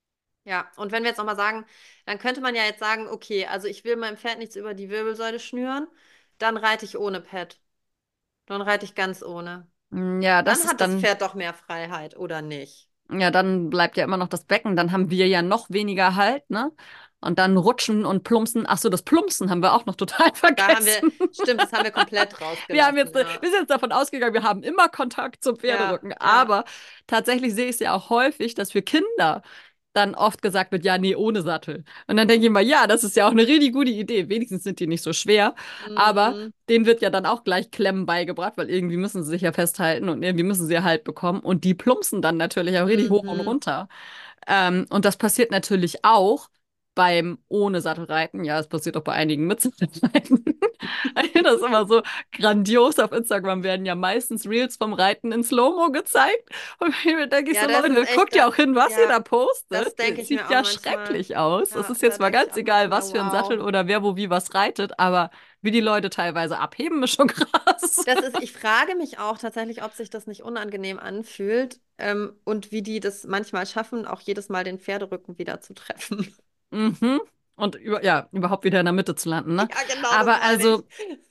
Ja, und wenn wir jetzt nochmal sagen, dann könnte man ja jetzt sagen, okay, also ich will meinem Pferd nichts über die Wirbelsäule schnüren, dann reite ich ohne Pad. Dann reite ich ganz ohne. Mm, Ja, das Dann ist hat das dann, Pferd doch mehr Freiheit, oder nicht? ja, dann bleibt ja immer noch das Becken, dann haben wir ja noch weniger Halt, ne? Und dann rutschen und plumpsen. Ach so, das Plumpsen haben wir auch noch total Da haben wir, vergessen. stimmt, das haben wir komplett Wir haben rausgelassen, jetzt, wir ja. sind jetzt davon ausgegangen, wir haben immer Kontakt zum Ja, Pferderücken. ja. Aber tatsächlich sehe ich es ja auch häufig, dass für Kinder dann oft gesagt wird, ja, nee, ohne Sattel. Und dann denke ich mal, ja, das ist ja auch eine richtig gute Idee. Wenigstens sind die nicht so schwer. Aber Mhm. denen wird ja dann auch gleich Klemmen beigebracht, weil irgendwie müssen sie sich ja festhalten und irgendwie müssen sie ja Halt bekommen. Und die plumpsen dann natürlich auch richtig hoch und Mhm. runter. Ähm, und das passiert natürlich auch beim ohne Sattelreiten. Ja, es passiert auch bei einigen mit Sattelreiten. Ich finde das immer so grandios. Auf Instagram werden ja meistens Reels vom Reiten in Slow-Mo gezeigt. Und mir denke ich Ja, so, das ist Leute, echt, guckt ja da, auch hin, was ihr ja, da postet. das denke Das ich mir sieht auch ja manchmal. schrecklich aus. Es Ja, ist da jetzt mal denke ich ganz auch egal, manchmal, was für ein Sattel wow. oder wer wo wie was reitet, aber wie die Leute teilweise abheben, ist schon krass. Das ist, ich frage mich auch tatsächlich, ob sich das nicht unangenehm anfühlt, ähm, und wie die das manchmal schaffen, auch jedes Mal den Pferderücken wieder zu treffen. Mhm. Und über, ja, überhaupt wieder in der Mitte zu landen, ne? Ja, genau, das Aber meine ich. also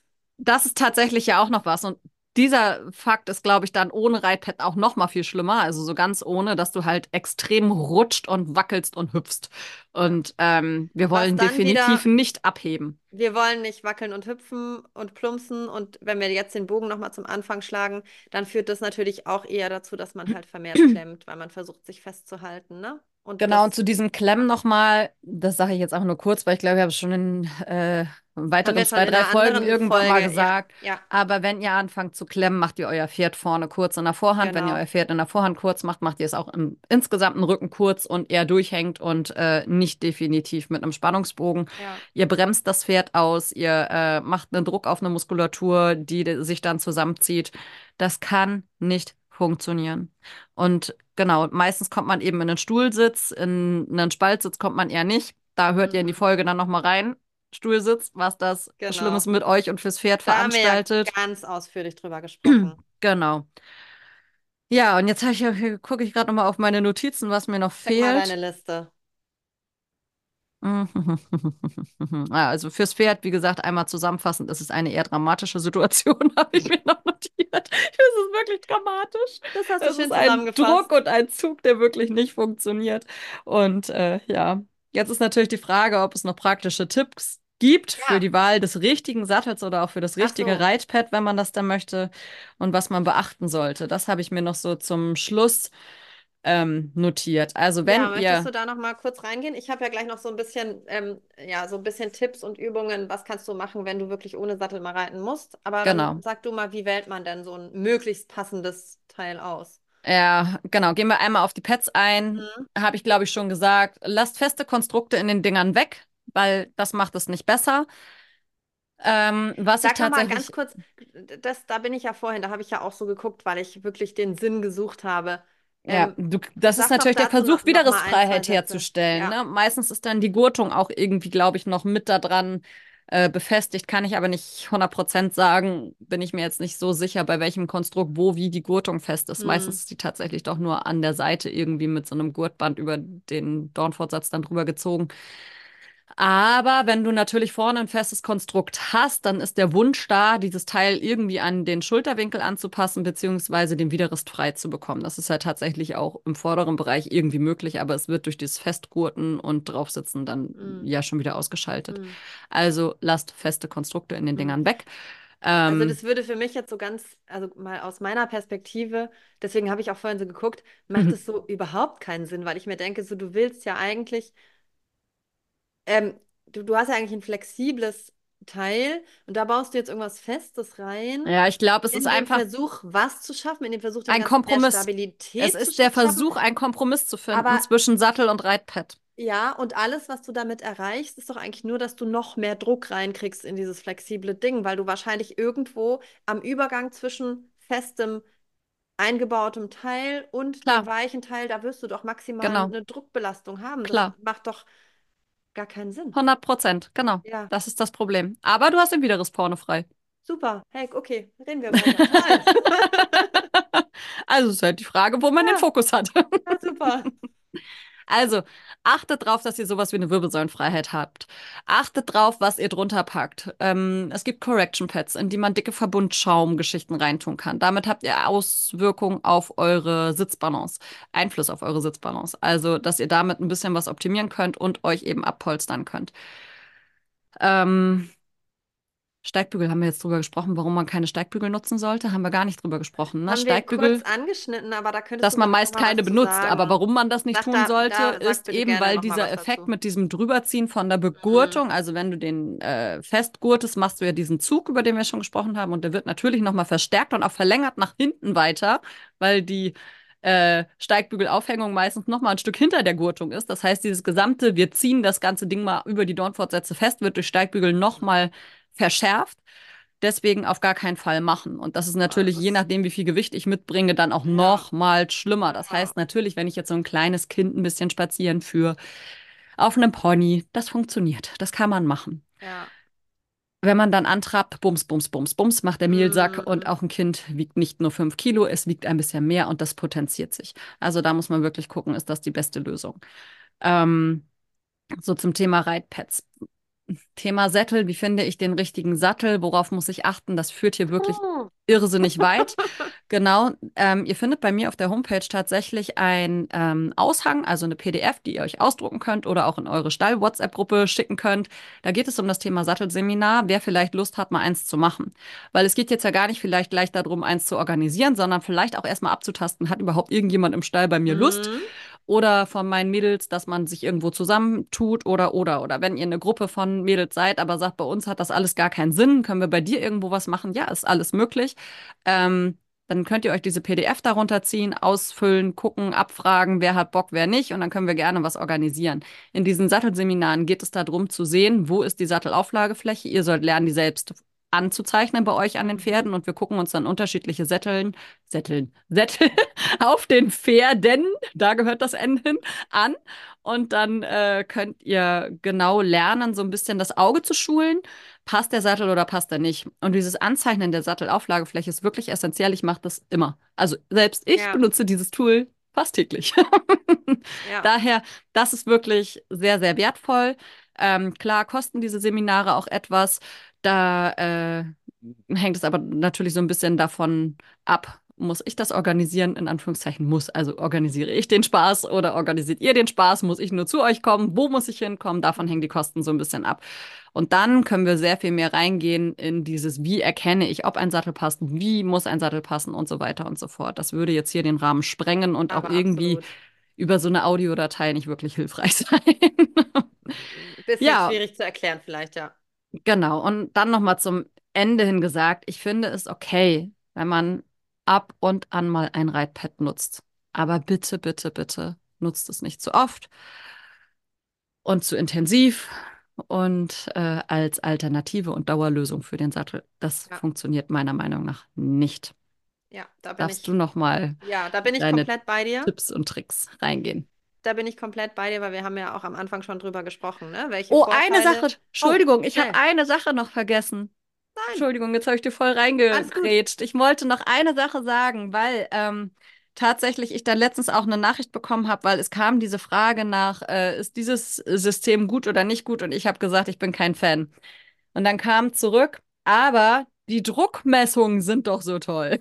das ist tatsächlich ja auch noch was. Und dieser Fakt ist, glaube ich, dann ohne Reitpad auch noch mal viel schlimmer. Also so ganz ohne, dass du halt extrem rutscht und wackelst und hüpfst. Ja. Und ähm, wir Was wollen dann definitiv wieder, nicht abheben. wir wollen nicht wackeln und hüpfen und plumpsen. Und wenn wir jetzt den Bogen nochmal zum Anfang schlagen, dann führt das natürlich auch eher dazu, dass man halt vermehrt klemmt, weil man versucht, sich festzuhalten, ne? Und Genau, und das, zu diesem ja, Klemmen nochmal, das sage ich jetzt auch nur kurz, weil ich glaube, ich habe es schon in äh, haben weiteren wir schon zwei, in drei einer Folgen anderen irgendwann mal Folge, ja, gesagt. ja, Aber wenn ihr anfangt zu klemmen, macht ihr euer Pferd vorne kurz in der Vorhand. Wenn ihr genau, euer Pferd in der Vorhand kurz macht, macht ihr es auch im insgesamten Rücken kurz und er durchhängt und äh, nicht definitiv mit einem Spannungsbogen. ja. Ihr bremst das Pferd aus, ihr äh, macht einen Druck auf eine Muskulatur, die sich dann zusammenzieht. Das kann nicht funktionieren. Und genau, meistens kommt man eben in einen Stuhlsitz, in einen Spaltsitz kommt man eher nicht. Da hört ihr in die Mhm, Folge dann nochmal rein. Stuhlsitz, was das Schlimmes genau. mit euch und fürs Pferd Da haben wir ja veranstaltet. ganz ausführlich drüber gesprochen. Genau. Ja, und jetzt habe ich, ja- gucke ich gerade nochmal auf meine Notizen, was mir noch Check mal deine fehlt. Liste. Ja, also fürs Pferd, wie gesagt, einmal zusammenfassend, es ist eine eher dramatische Situation, habe ich mir noch notiert. Es ist wirklich dramatisch. Das hast du Es ist schön ein Druck zusammengefasst. und ein Zug, der wirklich nicht funktioniert. Und äh, ja, jetzt ist natürlich die Frage, ob es noch praktische Tipps gibt für Ja, die Wahl des richtigen Sattels oder auch für das ach richtige so. Reitpad, wenn man das dann möchte und was man beachten sollte. Das habe ich mir noch so zum Schluss ähm, notiert. Also Ja, wenn möchtest ihr, du da noch mal kurz reingehen? Ich habe ja gleich noch so ein bisschen, ähm, ja, so ein bisschen Tipps und Übungen. Was kannst du machen, wenn du wirklich ohne Sattel mal reiten musst? Aber dann genau. sag du mal, wie wählt man denn so ein möglichst passendes Teil aus? Ja, genau. Gehen wir einmal auf die Pads ein. Mhm. Habe ich, glaube ich, schon gesagt. Lasst feste Konstrukte in den Dingern weg, weil das macht es nicht besser. Ähm, was ich Sag noch mal ganz tatsächlich, kurz, das, da bin ich ja vorhin, da habe ich ja auch so geguckt, weil ich wirklich den Sinn gesucht habe. ja, Ähm, du, das ist sag doch natürlich der dazu Versuch, noch, noch mal ein, zwei Widerrissfreiheit Sätze. herzustellen. Ja. Ne? Meistens ist dann die Gurtung auch irgendwie, glaube ich, noch mit da dran äh, befestigt. Kann ich aber nicht hundert Prozent sagen. Bin ich mir jetzt nicht so sicher, bei welchem Konstrukt, wo, wie die Gurtung fest ist. Hm. Meistens ist die tatsächlich doch nur an der Seite irgendwie mit so einem Gurtband über den Dornfortsatz dann drüber gezogen. Aber wenn du natürlich vorne ein festes Konstrukt hast, dann ist der Wunsch da, dieses Teil irgendwie an den Schulterwinkel anzupassen, beziehungsweise den Widerrist frei zu bekommen. Das ist ja tatsächlich auch im vorderen Bereich irgendwie möglich, aber es wird durch dieses Festgurten und Draufsitzen dann Hm. ja schon wieder ausgeschaltet. Hm. Also lasst feste Konstrukte in den Hm. Dingern weg. Also Ähm, das würde für mich jetzt so ganz, also mal aus meiner Perspektive, deswegen habe ich auch vorhin so geguckt, macht es so überhaupt keinen Sinn, weil ich mir denke, so du willst ja eigentlich, ähm, du, du hast ja eigentlich ein flexibles Teil und da baust du jetzt irgendwas Festes rein, ja, ich glaube, es ist in dem einfach Versuch, was zu schaffen, in dem Versuch, dem ein Ganzen mehr Kompromiss. Es Stabilität zu ist der sch- schaffen. Versuch, einen Kompromiss zu finden Aber zwischen Sattel und Reitpad. ja, und alles, was du damit erreichst, ist doch eigentlich nur, dass du noch mehr Druck reinkriegst in dieses flexible Ding, weil du wahrscheinlich irgendwo am Übergang zwischen festem eingebautem Teil und dem Klar, weichen Teil, da wirst du doch maximal genau, eine Druckbelastung haben. Das klar. macht doch gar keinen Sinn. hundert Prozent, genau. Ja. Das ist das Problem. Aber du hast den Widerriss vorne frei. super. Hey, okay, reden wir weiter. Toll. Also es ist halt die Frage, wo man den Ja, Fokus hat. ja, super. Also, achtet drauf, dass ihr sowas wie eine Wirbelsäulenfreiheit habt. Achtet drauf, was ihr drunter packt. Ähm, es gibt Correction Pads, in die man dicke Verbundschaumgeschichten reintun kann. Damit habt ihr Auswirkungen auf eure Sitzbalance, Einfluss auf eure Sitzbalance. Also, dass ihr damit ein bisschen was optimieren könnt und euch eben abpolstern könnt. Ähm, Steigbügel haben wir jetzt drüber gesprochen, warum man keine Steigbügel nutzen sollte. Haben wir gar nicht drüber gesprochen, ne? Haben wir kurz Steigbügel, angeschnitten, aber da könntest dass du man bitte meist noch mal keine was zu benutzt. Aber sagen. warum man das nicht Sag tun da, sollte, da sag ist bitte eben, gerne weil noch mal dieser was Effekt dazu. mit diesem Drüberziehen von der Mhm. Begurtung, also wenn du den äh, festgurtest, machst du ja diesen Zug, über den wir schon gesprochen haben, und der wird natürlich nochmal verstärkt und auch verlängert nach hinten weiter, weil die äh, Steigbügelaufhängung meistens nochmal ein Stück hinter der Gurtung ist. Das heißt, dieses gesamte, wir ziehen das ganze Ding mal über die Dornfortsätze fest, wird durch Steigbügel nochmal verschärft. Deswegen auf gar keinen Fall machen. Und das ist Boah, das natürlich, je ist, nachdem, wie viel Gewicht ich mitbringe, dann auch ja, noch mal schlimmer. Das ja, heißt natürlich, wenn ich jetzt so ein kleines Kind ein bisschen spazieren führe, auf einem Pony, das funktioniert. Das kann man machen. ja. Wenn man dann antrabt, bums, bums, bums, bums, macht der Mehlsack, und Mhm. auch ein Kind wiegt nicht nur fünf Kilo, es wiegt ein bisschen mehr und das potenziert sich. Also da muss man wirklich gucken, ist das die beste Lösung. Ähm, so zum Thema Reitpads. Thema Sättel, wie finde ich den richtigen Sattel? Worauf muss ich achten? Das führt hier wirklich Oh. irrsinnig weit. Genau. Ähm, ihr findet bei mir auf der Homepage tatsächlich einen ähm, Aushang, also eine P D F, die ihr euch ausdrucken könnt oder auch in eure Stall-WhatsApp-Gruppe schicken könnt. Da geht es um das Thema Sattelseminar, wer vielleicht Lust hat, mal eins zu machen. Weil es geht jetzt ja gar nicht vielleicht gleich darum, eins zu organisieren, sondern vielleicht auch erstmal abzutasten, hat überhaupt irgendjemand im Stall bei mir Lust? Mhm. Oder von meinen Mädels, dass man sich irgendwo zusammentut oder, oder, oder wenn ihr eine Gruppe von Mädels seid, aber sagt, bei uns hat das alles gar keinen Sinn, können wir bei dir irgendwo was machen? Ja, ist alles möglich. Ähm, Dann könnt ihr euch diese P D F darunter ziehen, ausfüllen, gucken, abfragen, wer hat Bock, wer nicht, und dann können wir gerne was organisieren. In diesen Sattelseminaren geht es darum zu sehen, wo ist die Sattelauflagefläche. Ihr sollt lernen, die selbst anzuzeichnen bei euch an den Mhm. Pferden, und wir gucken uns dann unterschiedliche Sätteln, Sätteln, Sättel auf den Pferden, da gehört das N hin, an. Und dann äh, könnt ihr genau lernen, so ein bisschen das Auge zu schulen. Passt der Sattel oder passt er nicht? Und dieses Anzeichnen der Sattelauflagefläche ist wirklich essentiell. Ich mache das immer. Also selbst ich Ja, benutze dieses Tool fast täglich. ja, Daher, das ist wirklich sehr, sehr wertvoll. Ähm, klar kosten diese Seminare auch etwas. Da äh, hängt es aber natürlich so ein bisschen davon ab, muss ich das organisieren? In Anführungszeichen muss. Also organisiere ich den Spaß oder organisiert ihr den Spaß? Muss ich nur zu euch kommen? Wo muss ich hinkommen? Davon hängen die Kosten so ein bisschen ab. Und dann können wir sehr viel mehr reingehen in dieses, wie erkenne ich, ob ein Sattel passt, wie muss ein Sattel passen und so weiter und so fort. Das würde jetzt hier den Rahmen sprengen und auch aber irgendwie absolut. über so eine Audiodatei nicht wirklich hilfreich sein. Ein bisschen Ja, schwierig zu erklären vielleicht, ja. genau. Und dann nochmal zum Ende hin gesagt, ich finde es okay, wenn man ab und an mal ein Reitpad nutzt. Aber bitte, bitte, bitte nutzt es nicht zu oft und zu intensiv und äh, als Alternative und Dauerlösung für den Sattel. Das Ja, funktioniert meiner Meinung nach nicht. ja, da bin Darfst du ich, nochmal ja, da bin ich deine komplett bei dir. Tipps und Tricks reingehen? Da bin ich komplett bei dir, weil wir haben ja auch am Anfang schon drüber gesprochen, ne? Welche Oh, eine Vorteile. Sache. Oh, Entschuldigung, ich habe schnell. eine Sache noch vergessen. Nein, Entschuldigung, jetzt habe ich dir voll alles gut. reingegrätscht. Ich wollte noch eine Sache sagen, weil ähm, tatsächlich ich dann letztens auch eine Nachricht bekommen habe, weil es kam diese Frage nach, äh, ist dieses System gut oder nicht gut? Und ich habe gesagt, ich bin kein Fan. Und dann kam zurück, aber die Druckmessungen sind doch so toll.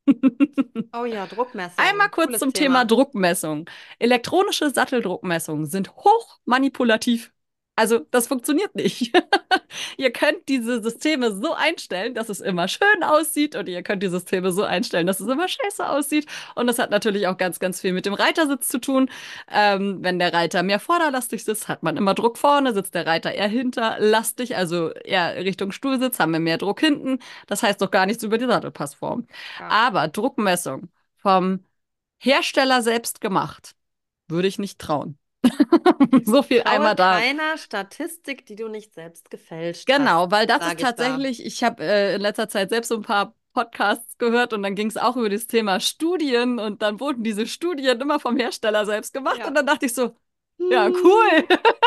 Oh ja, Einmal Druckmessung. kurz Cooles zum Thema Thema. Druckmessung. Elektronische Satteldruckmessungen sind hoch manipulativ. Also, das funktioniert nicht. Ihr könnt diese Systeme so einstellen, dass es immer schön aussieht, und ihr könnt die Systeme so einstellen, dass es immer scheiße aussieht. Und das hat natürlich auch ganz, ganz viel mit dem Reitersitz zu tun. Ähm, wenn der Reiter mehr vorderlastig sitzt, hat man immer Druck vorne, sitzt der Reiter eher hinterlastig, also eher Richtung Stuhlsitz, haben wir mehr Druck hinten. Das heißt doch gar nichts über die Sattelpassform. Ja. Aber Druckmessung vom Hersteller selbst gemacht, würde ich nicht trauen. So viel Traue einmal da. keiner Statistik, die du nicht selbst gefälscht hast, Genau, weil das ist sage ich da. tatsächlich, ich habe äh, in letzter Zeit selbst so ein paar Podcasts gehört, und dann ging es auch über das Thema Studien, und dann wurden diese Studien immer vom Hersteller selbst gemacht, und Ja. dann dachte ich so, Ja, cool.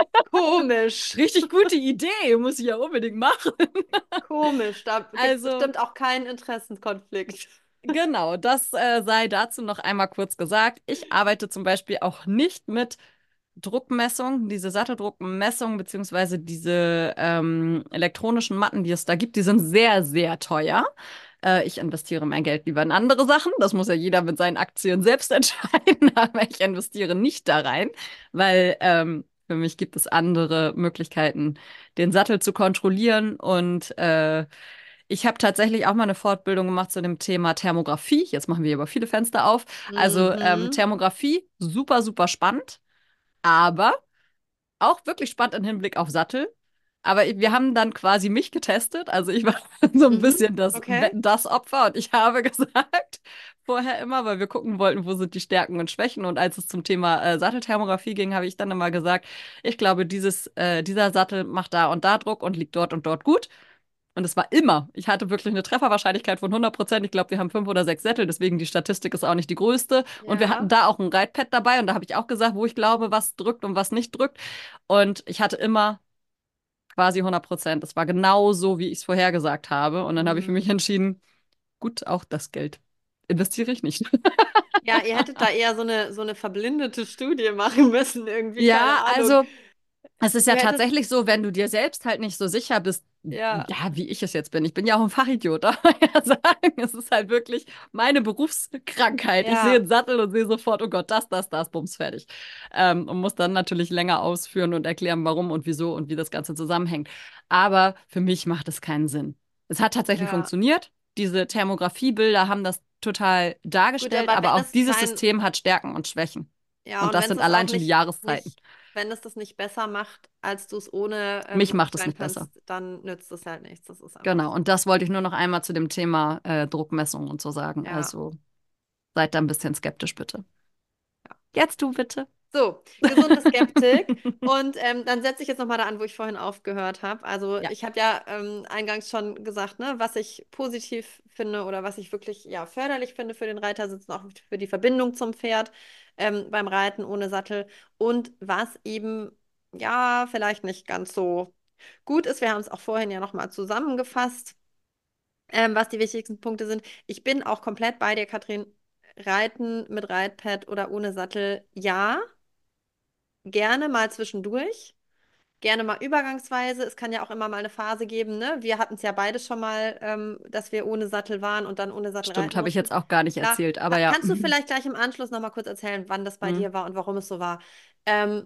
Komisch. Richtig gute Idee. Muss ich ja unbedingt machen. Komisch. Da gibt es Also, bestimmt auch keinen Interessenkonflikt. genau, das äh, sei dazu noch einmal kurz gesagt. Ich arbeite zum Beispiel auch nicht mit Druckmessung, diese Satteldruckmessung, beziehungsweise diese ähm, elektronischen Matten, die es da gibt, die sind sehr, sehr teuer. Äh, ich investiere mein Geld lieber in andere Sachen. Das muss ja jeder mit seinen Aktien selbst entscheiden, aber ich investiere nicht da rein, weil ähm, für mich gibt es andere Möglichkeiten, den Sattel zu kontrollieren. Und äh, ich habe tatsächlich auch mal eine Fortbildung gemacht zu dem Thema Thermografie. Jetzt machen wir aber viele Fenster auf. Also ähm, Mhm. Thermografie, super, super spannend. Aber auch wirklich spannend im Hinblick auf Sattel. Aber wir haben dann quasi mich getestet. Also ich war so ein Mhm. bisschen das Okay. Wetten, das Opfer und ich habe gesagt, vorher immer, weil wir gucken wollten, wo sind die Stärken und Schwächen. Und als es zum Thema äh, Sattelthermografie ging, habe ich dann immer gesagt, ich glaube, dieses, äh, dieser Sattel macht da und da Druck und liegt dort und dort gut. Und es war immer. Ich hatte wirklich eine Trefferwahrscheinlichkeit von hundert Prozent. Ich glaube, wir haben fünf oder sechs Sättel, deswegen die Statistik ist auch nicht die größte. Und wir hatten Ja. da auch ein Reitpad dabei und da habe ich auch gesagt, wo ich glaube, was drückt und was nicht drückt. Und ich hatte immer quasi hundert Prozent. Das war genau so, wie ich es vorhergesagt habe. Und dann habe ich für mich Mhm. entschieden, gut, auch das Geld investiere ich nicht. Ja, ihr hättet da eher so eine, so eine verblindete Studie machen müssen, irgendwie, keine Ja, Ahnung. also es ist Du ja hättest, tatsächlich so, wenn du dir selbst halt nicht so sicher bist, ja, ja, wie ich es jetzt bin. Ich bin ja auch ein Fachidiot, darf man ja sagen. Es ist halt wirklich meine Berufskrankheit. Ich sehe ja, einen Sattel und sehe sofort, oh Gott, das, das, das, bums, fertig. Ähm, und muss dann natürlich länger ausführen und erklären, warum und wieso und wie das Ganze zusammenhängt. Aber für mich macht es keinen Sinn. Es hat tatsächlich ja. funktioniert. Diese Thermografiebilder haben das total Gut, dargestellt, aber aber wenn auch es dieses kein, System hat Stärken und Schwächen. ja, Und und das wenn es sind das auch allein schon die nicht, Jahreszeiten. nicht, wenn es das nicht besser macht, als du es ohne ähm, Mich macht es beurteilen nicht besser. kannst, dann nützt es halt nichts. Das ist einfach Genau, so. und das wollte ich nur noch einmal zu dem Thema äh, Druckmessung und so sagen. Ja. Also seid da ein bisschen skeptisch, bitte. Jetzt du bitte. So, gesunde Skeptik. Und ähm, dann setze ich jetzt nochmal da an, wo ich vorhin aufgehört habe. Also Ja, ich habe ja ähm, eingangs schon gesagt, ne, was ich positiv finde oder was ich wirklich ja, förderlich finde für den Reitersitz und auch für die Verbindung zum Pferd ähm, beim Reiten ohne Sattel. Und was eben, ja, vielleicht nicht ganz so gut ist. Wir haben es auch vorhin ja nochmal zusammengefasst, ähm, was die wichtigsten Punkte sind. Ich bin auch komplett bei dir, Katrin. Reiten mit Reitpad oder ohne Sattel, ja. Gerne mal zwischendurch, gerne mal übergangsweise. Es kann ja auch immer mal eine Phase geben, ne? Wir hatten es ja beide schon mal, ähm, dass wir ohne Sattel waren und dann ohne Sattel stimmt, reiten habe ich mussten. jetzt auch gar nicht Klar, erzählt, aber ka- ja. kannst du vielleicht gleich im Anschluss noch mal kurz erzählen, wann das bei Mhm. dir war und warum es so war? Ähm,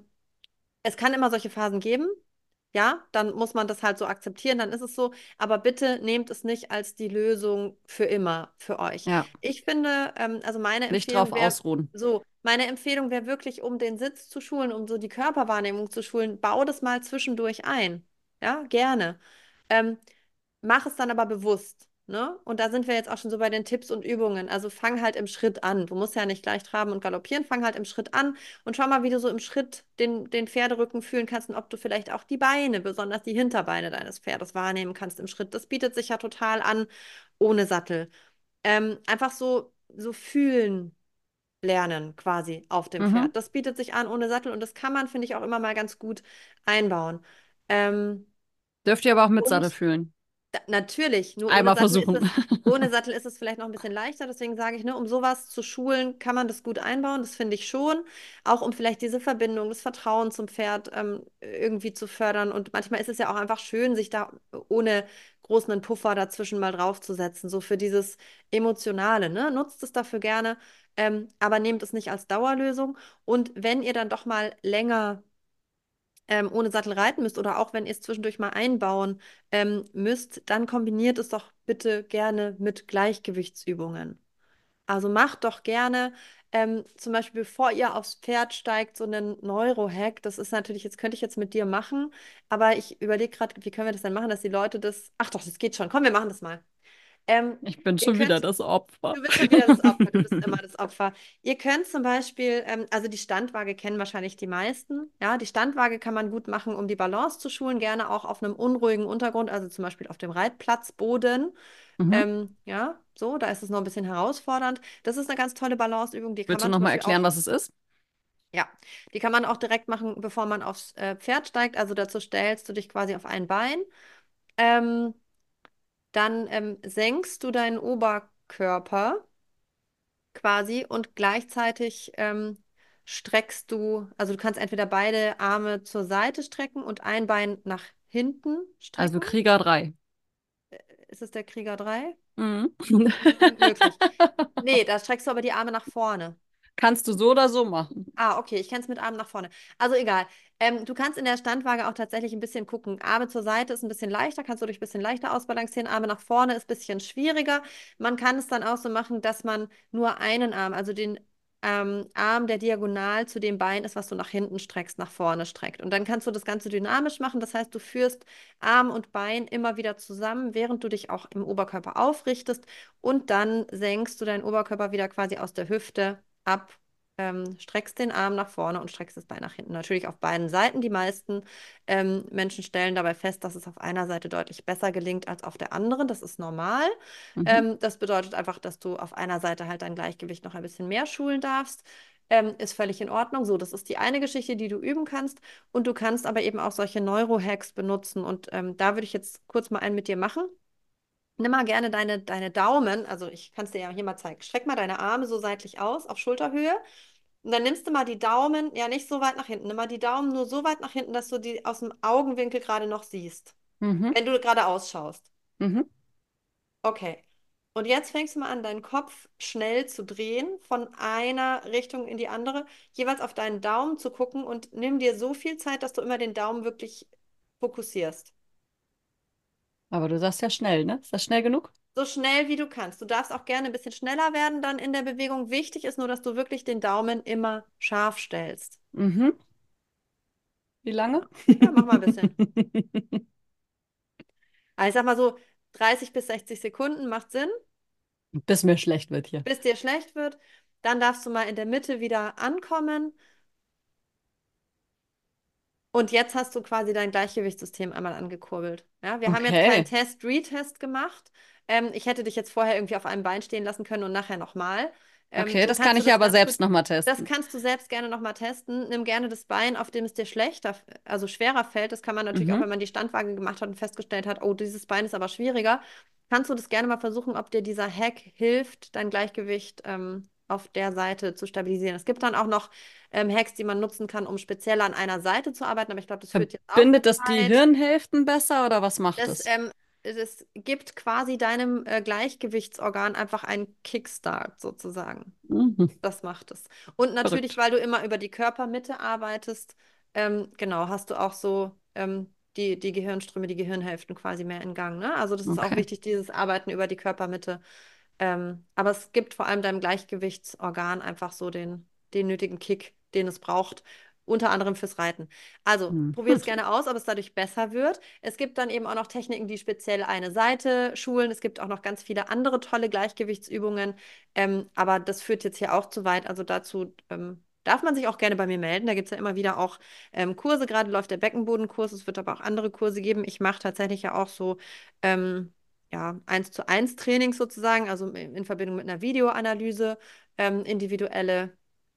Es kann immer solche Phasen geben. Ja, dann muss man das halt so akzeptieren, dann ist es so. Aber bitte nehmt es nicht als die Lösung für immer für euch. Ja, Ich finde, ähm, also meine nicht drauf Empfehlung wäre ausruhen. so, meine Empfehlung wäre wirklich, um den Sitz zu schulen, um so die Körperwahrnehmung zu schulen, bau das mal zwischendurch ein. Ja, gerne. Ähm, Mach es dann aber bewusst. Ne? Und da sind wir jetzt auch schon so bei den Tipps und Übungen. Also fang halt im Schritt an. Du musst ja nicht gleich traben und galoppieren. Fang halt im Schritt an und schau mal, wie du so im Schritt den, den Pferderücken fühlen kannst und ob du vielleicht auch die Beine, besonders die Hinterbeine deines Pferdes wahrnehmen kannst im Schritt. Das bietet sich ja total an ohne Sattel. Ähm, einfach so, so fühlen lernen quasi auf dem Mhm. Pferd. Das bietet sich an ohne Sattel und das kann man, finde ich, auch immer mal ganz gut einbauen. Ähm, Dürft ihr aber auch mit Sattel und fühlen. da, natürlich, nur ohne Einmal Sattel ist versuchen. es, ohne Sattel ist es vielleicht noch ein bisschen leichter. Deswegen sage ich, ne, um sowas zu schulen, kann man das gut einbauen. Das finde ich schon. Auch um vielleicht diese Verbindung, das Vertrauen zum Pferd ähm, irgendwie zu fördern. Und manchmal ist es ja auch einfach schön, sich da ohne großen einen Puffer dazwischen mal draufzusetzen. So für dieses Emotionale, ne? Nutzt es dafür gerne, ähm, aber nehmt es nicht als Dauerlösung. Und wenn ihr dann doch mal länger ähm, ohne Sattel reiten müsst oder auch wenn ihr es zwischendurch mal einbauen ähm, müsst, dann kombiniert es doch bitte gerne mit Gleichgewichtsübungen. Also macht doch gerne ähm, zum Beispiel, bevor ihr aufs Pferd steigt, so einen Neurohack. Das ist natürlich, jetzt könnte ich jetzt mit dir machen, aber ich überlege gerade, wie können wir das denn machen, dass die Leute das. Ach doch, das geht schon. Komm, wir machen das mal. Ähm, Ich bin Ihr schon wieder könnt das Opfer. Du bist schon wieder das Opfer, du bist immer das Opfer. Ihr könnt zum Beispiel, ähm, also die Standwaage kennen wahrscheinlich die meisten. Ja, die Standwaage kann man gut machen, um die Balance zu schulen, gerne auch auf einem unruhigen Untergrund, also zum Beispiel auf dem Reitplatzboden. Mhm. Ähm, ja, so, da ist es noch ein bisschen herausfordernd. Das ist eine ganz tolle Balanceübung, die kann Willst du man noch zum mal Beispiel auch. erklären, was es ist? Ja, die kann man auch direkt machen, bevor man aufs äh, Pferd steigt. Also dazu stellst du dich quasi auf ein Bein. Ähm, Dann ähm, senkst du deinen Oberkörper quasi und gleichzeitig ähm, streckst du, also du kannst entweder beide Arme zur Seite strecken und ein Bein nach hinten Also strecken. Krieger drei. Ist es der Krieger drei? Mhm. M möglich. Nee, da streckst du aber die Arme nach vorne. Kannst du so oder so machen. Ah, okay, ich kenne es mit Armen nach vorne. Also egal. Ähm, du kannst in der Standwaage auch tatsächlich ein bisschen gucken. Arme zur Seite ist ein bisschen leichter, kannst du dich ein bisschen leichter ausbalancieren. Arme nach vorne ist ein bisschen schwieriger. Man kann es dann auch so machen, dass man nur einen Arm, also den ähm, Arm, der diagonal zu dem Bein ist, was du nach hinten streckst, nach vorne streckt. Und dann kannst du das Ganze dynamisch machen. Das heißt, du führst Arm und Bein immer wieder zusammen, während du dich auch im Oberkörper aufrichtest. Und dann senkst du deinen Oberkörper wieder quasi aus der Hüfte ab, ähm, streckst den Arm nach vorne und streckst das Bein nach hinten. Natürlich auf beiden Seiten. Die meisten ähm, Menschen stellen dabei fest, dass es auf einer Seite deutlich besser gelingt als auf der anderen. Das ist normal. Mhm. Ähm, das bedeutet einfach, dass du auf einer Seite halt dein Gleichgewicht noch ein bisschen mehr schulen darfst. Ähm, ist völlig in Ordnung. So, das ist die eine Geschichte, die du üben kannst. Und du kannst aber eben auch solche Neurohacks benutzen. Und ähm, da würde ich jetzt kurz mal einen mit dir machen. Nimm mal gerne deine, deine Daumen, also ich kann es dir ja hier mal zeigen. Streck mal deine Arme so seitlich aus, auf Schulterhöhe. Und dann nimmst du mal die Daumen, ja nicht so weit nach hinten, nimm mal die Daumen nur so weit nach hinten, dass du die aus dem Augenwinkel gerade noch siehst, Mhm. wenn du gerade ausschaust. Mhm. Okay. Und jetzt fängst du mal an, deinen Kopf schnell zu drehen, von einer Richtung in die andere, jeweils auf deinen Daumen zu gucken und nimm dir so viel Zeit, dass du immer den Daumen wirklich fokussierst. Aber du sagst ja schnell, ne? Ist das schnell genug? So schnell wie du kannst. Du darfst auch gerne ein bisschen schneller werden dann in der Bewegung. Wichtig ist nur, dass du wirklich den Daumen immer scharf stellst. Mhm. Wie Ja, lange? ja, mach mal ein bisschen. Also ich sag mal so, dreißig bis sechzig Sekunden macht Sinn, Bis mir schlecht wird hier. bis dir schlecht wird. Dann darfst du mal in der Mitte wieder ankommen. Und jetzt hast du quasi dein Gleichgewichtssystem einmal angekurbelt. Ja, wir haben jetzt keinen Okay. Test-Retest gemacht. Ähm, ich hätte dich jetzt vorher irgendwie auf einem Bein stehen lassen können und nachher nochmal. Ähm, Okay, so das kann kannst du ich ja das aber ganz gut. selbst nochmal Das testen. kannst du selbst gerne nochmal testen. Nimm gerne das Bein, auf dem es dir schlechter, also schwerer fällt. Das kann man natürlich auch, Mhm. wenn man die Standwaage gemacht hat und festgestellt hat, oh, dieses Bein ist aber schwieriger. Kannst du das gerne mal versuchen, ob dir dieser Hack hilft, dein Gleichgewicht ähm, auf der Seite zu stabilisieren. Es gibt dann auch noch ähm, Hacks, die man nutzen kann, um speziell an einer Seite zu arbeiten, aber ich glaube, das führt jetzt auch Verbindet zu das die weit. Hirnhälften besser oder was macht Das, es? ähm, das gibt quasi deinem äh, Gleichgewichtsorgan einfach einen Kickstart sozusagen. Mhm. Das macht es. Und natürlich, Verrückt. weil du immer über die Körpermitte arbeitest, ähm, genau, hast du auch so ähm, die, die Gehirnströme, die Gehirnhälften quasi mehr in Gang. Ne? Also das ist auch Okay. wichtig, dieses Arbeiten über die Körpermitte. Ähm, aber es gibt vor allem deinem Gleichgewichtsorgan einfach so den, den nötigen Kick, den es braucht, unter anderem fürs Reiten. Also Mhm. probier es gerne aus, ob es dadurch besser wird. Es gibt dann eben auch noch Techniken, die speziell eine Seite schulen. Es gibt auch noch ganz viele andere tolle Gleichgewichtsübungen. Ähm, aber das führt jetzt hier auch zu weit. Also dazu ähm, darf man sich auch gerne bei mir melden. Da gibt es ja immer wieder auch ähm, Kurse. Gerade läuft der Beckenbodenkurs. Es wird aber auch andere Kurse geben. Ich mache tatsächlich ja auch so ähm, ja, eins zu eins Trainings sozusagen, also in in Verbindung mit einer Videoanalyse, ähm, individuelle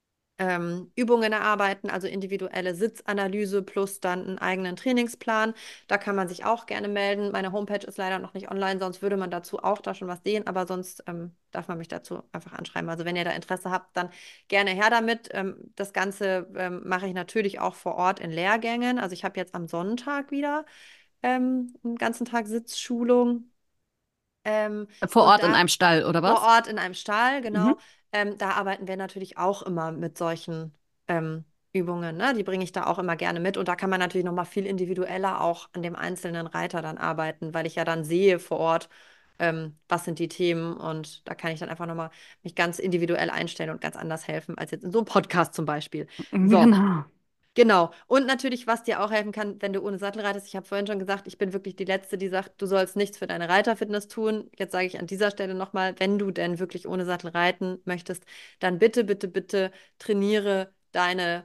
ähm, Übungen erarbeiten, also individuelle Sitzanalyse plus dann einen eigenen Trainingsplan. Da kann man sich auch gerne melden. Meine Homepage ist leider noch nicht online, sonst würde man dazu auch da schon was sehen, aber sonst ähm, darf man mich dazu einfach anschreiben. Also wenn ihr da Interesse habt, dann gerne her damit. Ähm, das Ganze ähm, mache ich natürlich auch vor Ort in Lehrgängen. Also ich habe jetzt am Sonntag wieder ähm, einen ganzen Tag Sitzschulung. Ähm, Vor und Ort in da einem Stall, oder vor was? Ort in einem Stall, Mhm. genau. Ähm, da arbeiten wir natürlich auch immer mit solchen ähm, Übungen. Ne? Die bringe ich da auch immer gerne mit. Und da kann man natürlich noch mal viel individueller auch an dem einzelnen Reiter dann arbeiten, weil ich ja dann sehe vor Ort, ähm, was sind die Themen. Und da kann ich dann einfach noch mal mich ganz individuell einstellen und ganz anders helfen als jetzt in so einem Podcast zum Beispiel. So. Genau. Genau. Und natürlich, was dir auch helfen kann, wenn du ohne Sattel reitest. Ich habe vorhin schon gesagt, ich bin wirklich die Letzte, die sagt, du sollst nichts für deine Reiterfitness tun. Jetzt sage ich an dieser Stelle nochmal, wenn du denn wirklich ohne Sattel reiten möchtest, dann bitte, bitte, bitte trainiere deine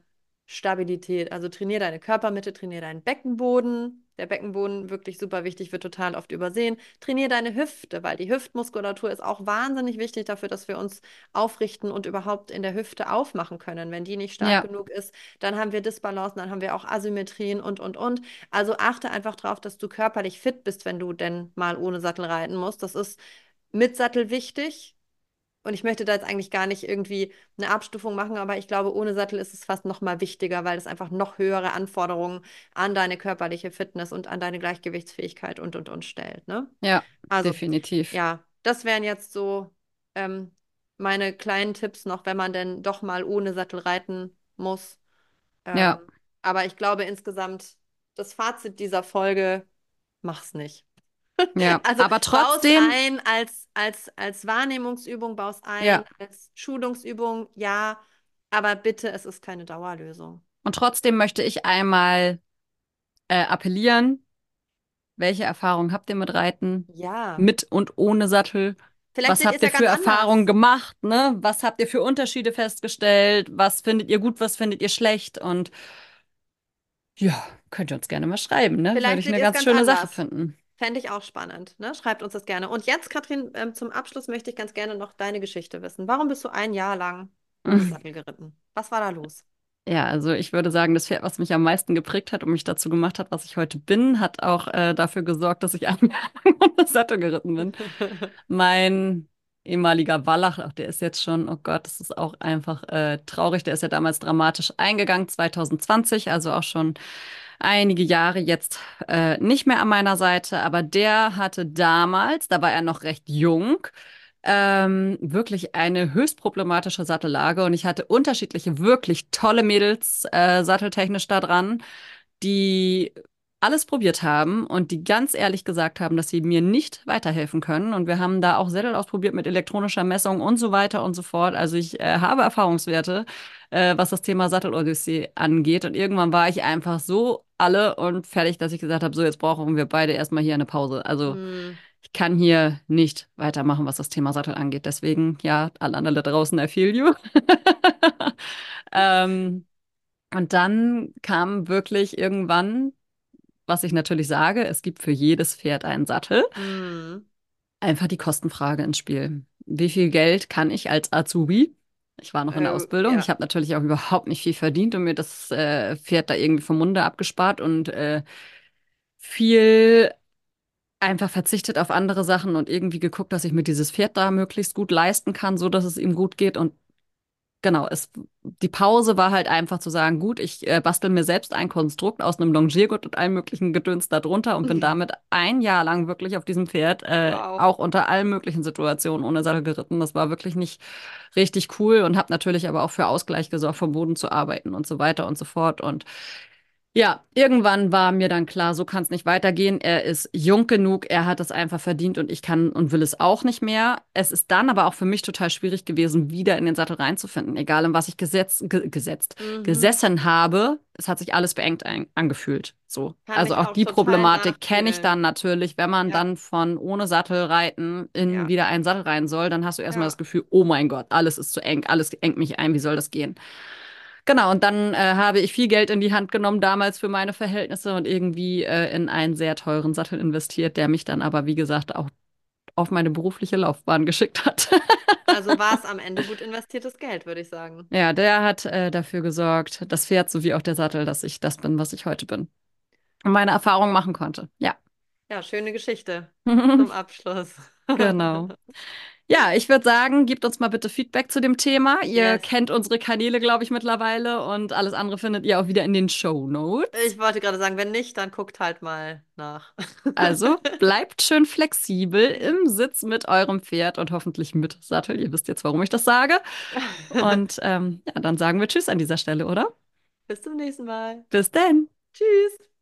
Stabilität. Also trainier deine Körpermitte, trainier deinen Beckenboden. Der Beckenboden wirklich super wichtig, wird total oft übersehen. Trainier deine Hüfte, weil die Hüftmuskulatur ist auch wahnsinnig wichtig dafür, dass wir uns aufrichten und überhaupt in der Hüfte aufmachen können. Wenn die nicht stark Ja, genug ist, dann haben wir Disbalancen, dann haben wir auch Asymmetrien und, und, und. Also achte einfach darauf, dass du körperlich fit bist, wenn du denn mal ohne Sattel reiten musst. Das ist mit Sattel wichtig. Und ich möchte da jetzt eigentlich gar nicht irgendwie eine Abstufung machen, aber ich glaube, ohne Sattel ist es fast noch mal wichtiger, weil es einfach noch höhere Anforderungen an deine körperliche Fitness und an deine Gleichgewichtsfähigkeit und und und stellt, ne? ja, Also, definitiv. ja, das wären jetzt so ähm, meine kleinen Tipps noch, wenn man denn doch mal ohne Sattel reiten muss. Ähm, Ja, aber ich glaube insgesamt, das Fazit dieser Folge, mach's nicht. ja. Also Aber baust trotzdem, ein als, als, als Wahrnehmungsübung, baust ein ja, als Schulungsübung, ja, aber bitte, es ist keine Dauerlösung. und trotzdem möchte ich einmal äh, appellieren. Welche Erfahrungen habt ihr mit Reiten? Ja, Mit und ohne Sattel? vielleicht Was seht ihr habt es ihr ja für ganz Erfahrungen anders. gemacht, ne? Was habt ihr für Unterschiede festgestellt? Was findet ihr gut, was findet ihr schlecht? Und ja, könnt ihr uns gerne mal schreiben, ne? Würde Vielleicht ich seht eine ihr es ganz ganz schöne Sache anders. finden. Fände ich auch spannend, ne? Schreibt uns das gerne. Und jetzt, Katrin, ähm, zum Abschluss möchte ich ganz gerne noch deine Geschichte wissen. Warum bist du ein Jahr lang ohne Sattel geritten? Was war da los? Ja, also ich würde sagen, das Pferd, was mich am meisten geprägt hat und mich dazu gemacht hat, was ich heute bin, hat auch äh, dafür gesorgt, dass ich einmal ohne Sattel geritten bin. Mein ehemaliger Wallach, auch der ist jetzt schon, oh Gott, das ist auch einfach äh, traurig. Der ist ja damals dramatisch eingegangen, zwanzig zwanzig, also auch schon einige Jahre jetzt äh, nicht mehr an meiner Seite. Aber der hatte damals, da war er noch recht jung, ähm, wirklich eine höchst problematische Sattellage. Und ich hatte unterschiedliche, wirklich tolle Mädels äh, satteltechnisch da dran, die alles probiert haben und die ganz ehrlich gesagt haben, dass sie mir nicht weiterhelfen können. Und wir haben da auch Sättel ausprobiert mit elektronischer Messung und so weiter und so fort. Also ich äh, habe Erfahrungswerte, äh, was das Thema Sattelodyssee angeht. Und irgendwann war ich einfach so alle und fertig, dass ich gesagt habe, so jetzt brauchen wir beide erstmal hier eine Pause. Also Hm, ich kann hier nicht weitermachen, was das Thema Sattel angeht. Deswegen, ja, alle anderen da draußen, I feel you. Ähm, und dann kam wirklich irgendwann, was ich natürlich sage, es gibt für jedes Pferd einen Sattel, hm, einfach die Kostenfrage ins Spiel. Wie viel Geld kann ich als Azubi? Ich war noch in der äh, Ausbildung. Ich ja. habe natürlich auch überhaupt nicht viel verdient und mir das äh, Pferd da irgendwie vom Munde abgespart und äh, viel einfach verzichtet auf andere Sachen und irgendwie geguckt, dass ich mir dieses Pferd da möglichst gut leisten kann, so dass es ihm gut geht. Und genau, es, die Pause war halt einfach zu sagen, gut, ich äh, bastel mir selbst ein Konstrukt aus einem Longiergurt und allem möglichen Gedöns da drunter und bin damit ein Jahr lang wirklich auf diesem Pferd, äh, Wow. auch unter allen möglichen Situationen ohne Sattel geritten. Das war wirklich nicht richtig cool und habe natürlich aber auch für Ausgleich gesorgt, vom Boden zu arbeiten und so weiter und so fort. Und ja, irgendwann war mir dann klar, so kann es nicht weitergehen. Er ist jung genug, er hat es einfach verdient und ich kann und will es auch nicht mehr. Es ist dann aber auch für mich total schwierig gewesen, wieder in den Sattel reinzufinden, egal in was ich gesetzt, ge gesetzt, Mhm. gesessen habe. Es hat sich alles beengt ein angefühlt. So. Kann Also ich auch auch die total Problematik kenne ich dann nachfühlen. natürlich, wenn man Ja, dann von ohne Sattel reiten in ja, wieder einen Sattel rein soll, dann hast du erstmal das ja. Gefühl, oh mein Gott, alles ist zu eng, alles engt mich ein, wie soll das gehen? Genau, und dann äh, habe ich viel Geld in die Hand genommen, damals für meine Verhältnisse und irgendwie äh, in einen sehr teuren Sattel investiert, der mich dann aber, wie gesagt, auch auf meine berufliche Laufbahn geschickt hat. Also war es am Ende gut investiertes Geld, würde ich sagen. Ja, der hat äh, dafür gesorgt, das Pferd sowie auch der Sattel, dass ich das bin, was ich heute bin. Und meine Erfahrungen machen konnte. Ja. Ja, schöne Geschichte zum Abschluss. Genau. Ja, ich würde sagen, gebt uns mal bitte Feedback zu dem Thema. Ihr Yes. kennt unsere Kanäle, glaube ich, mittlerweile und alles andere findet ihr auch wieder in den Show Notes. Ich wollte gerade sagen, wenn nicht, dann guckt halt mal nach. Also bleibt schön flexibel im Sitz mit eurem Pferd und hoffentlich mit Sattel. Ihr wisst jetzt, warum ich das sage. Und ähm, ja, dann sagen wir Tschüss an dieser Stelle, oder? Bis zum nächsten Mal. Bis denn. Tschüss.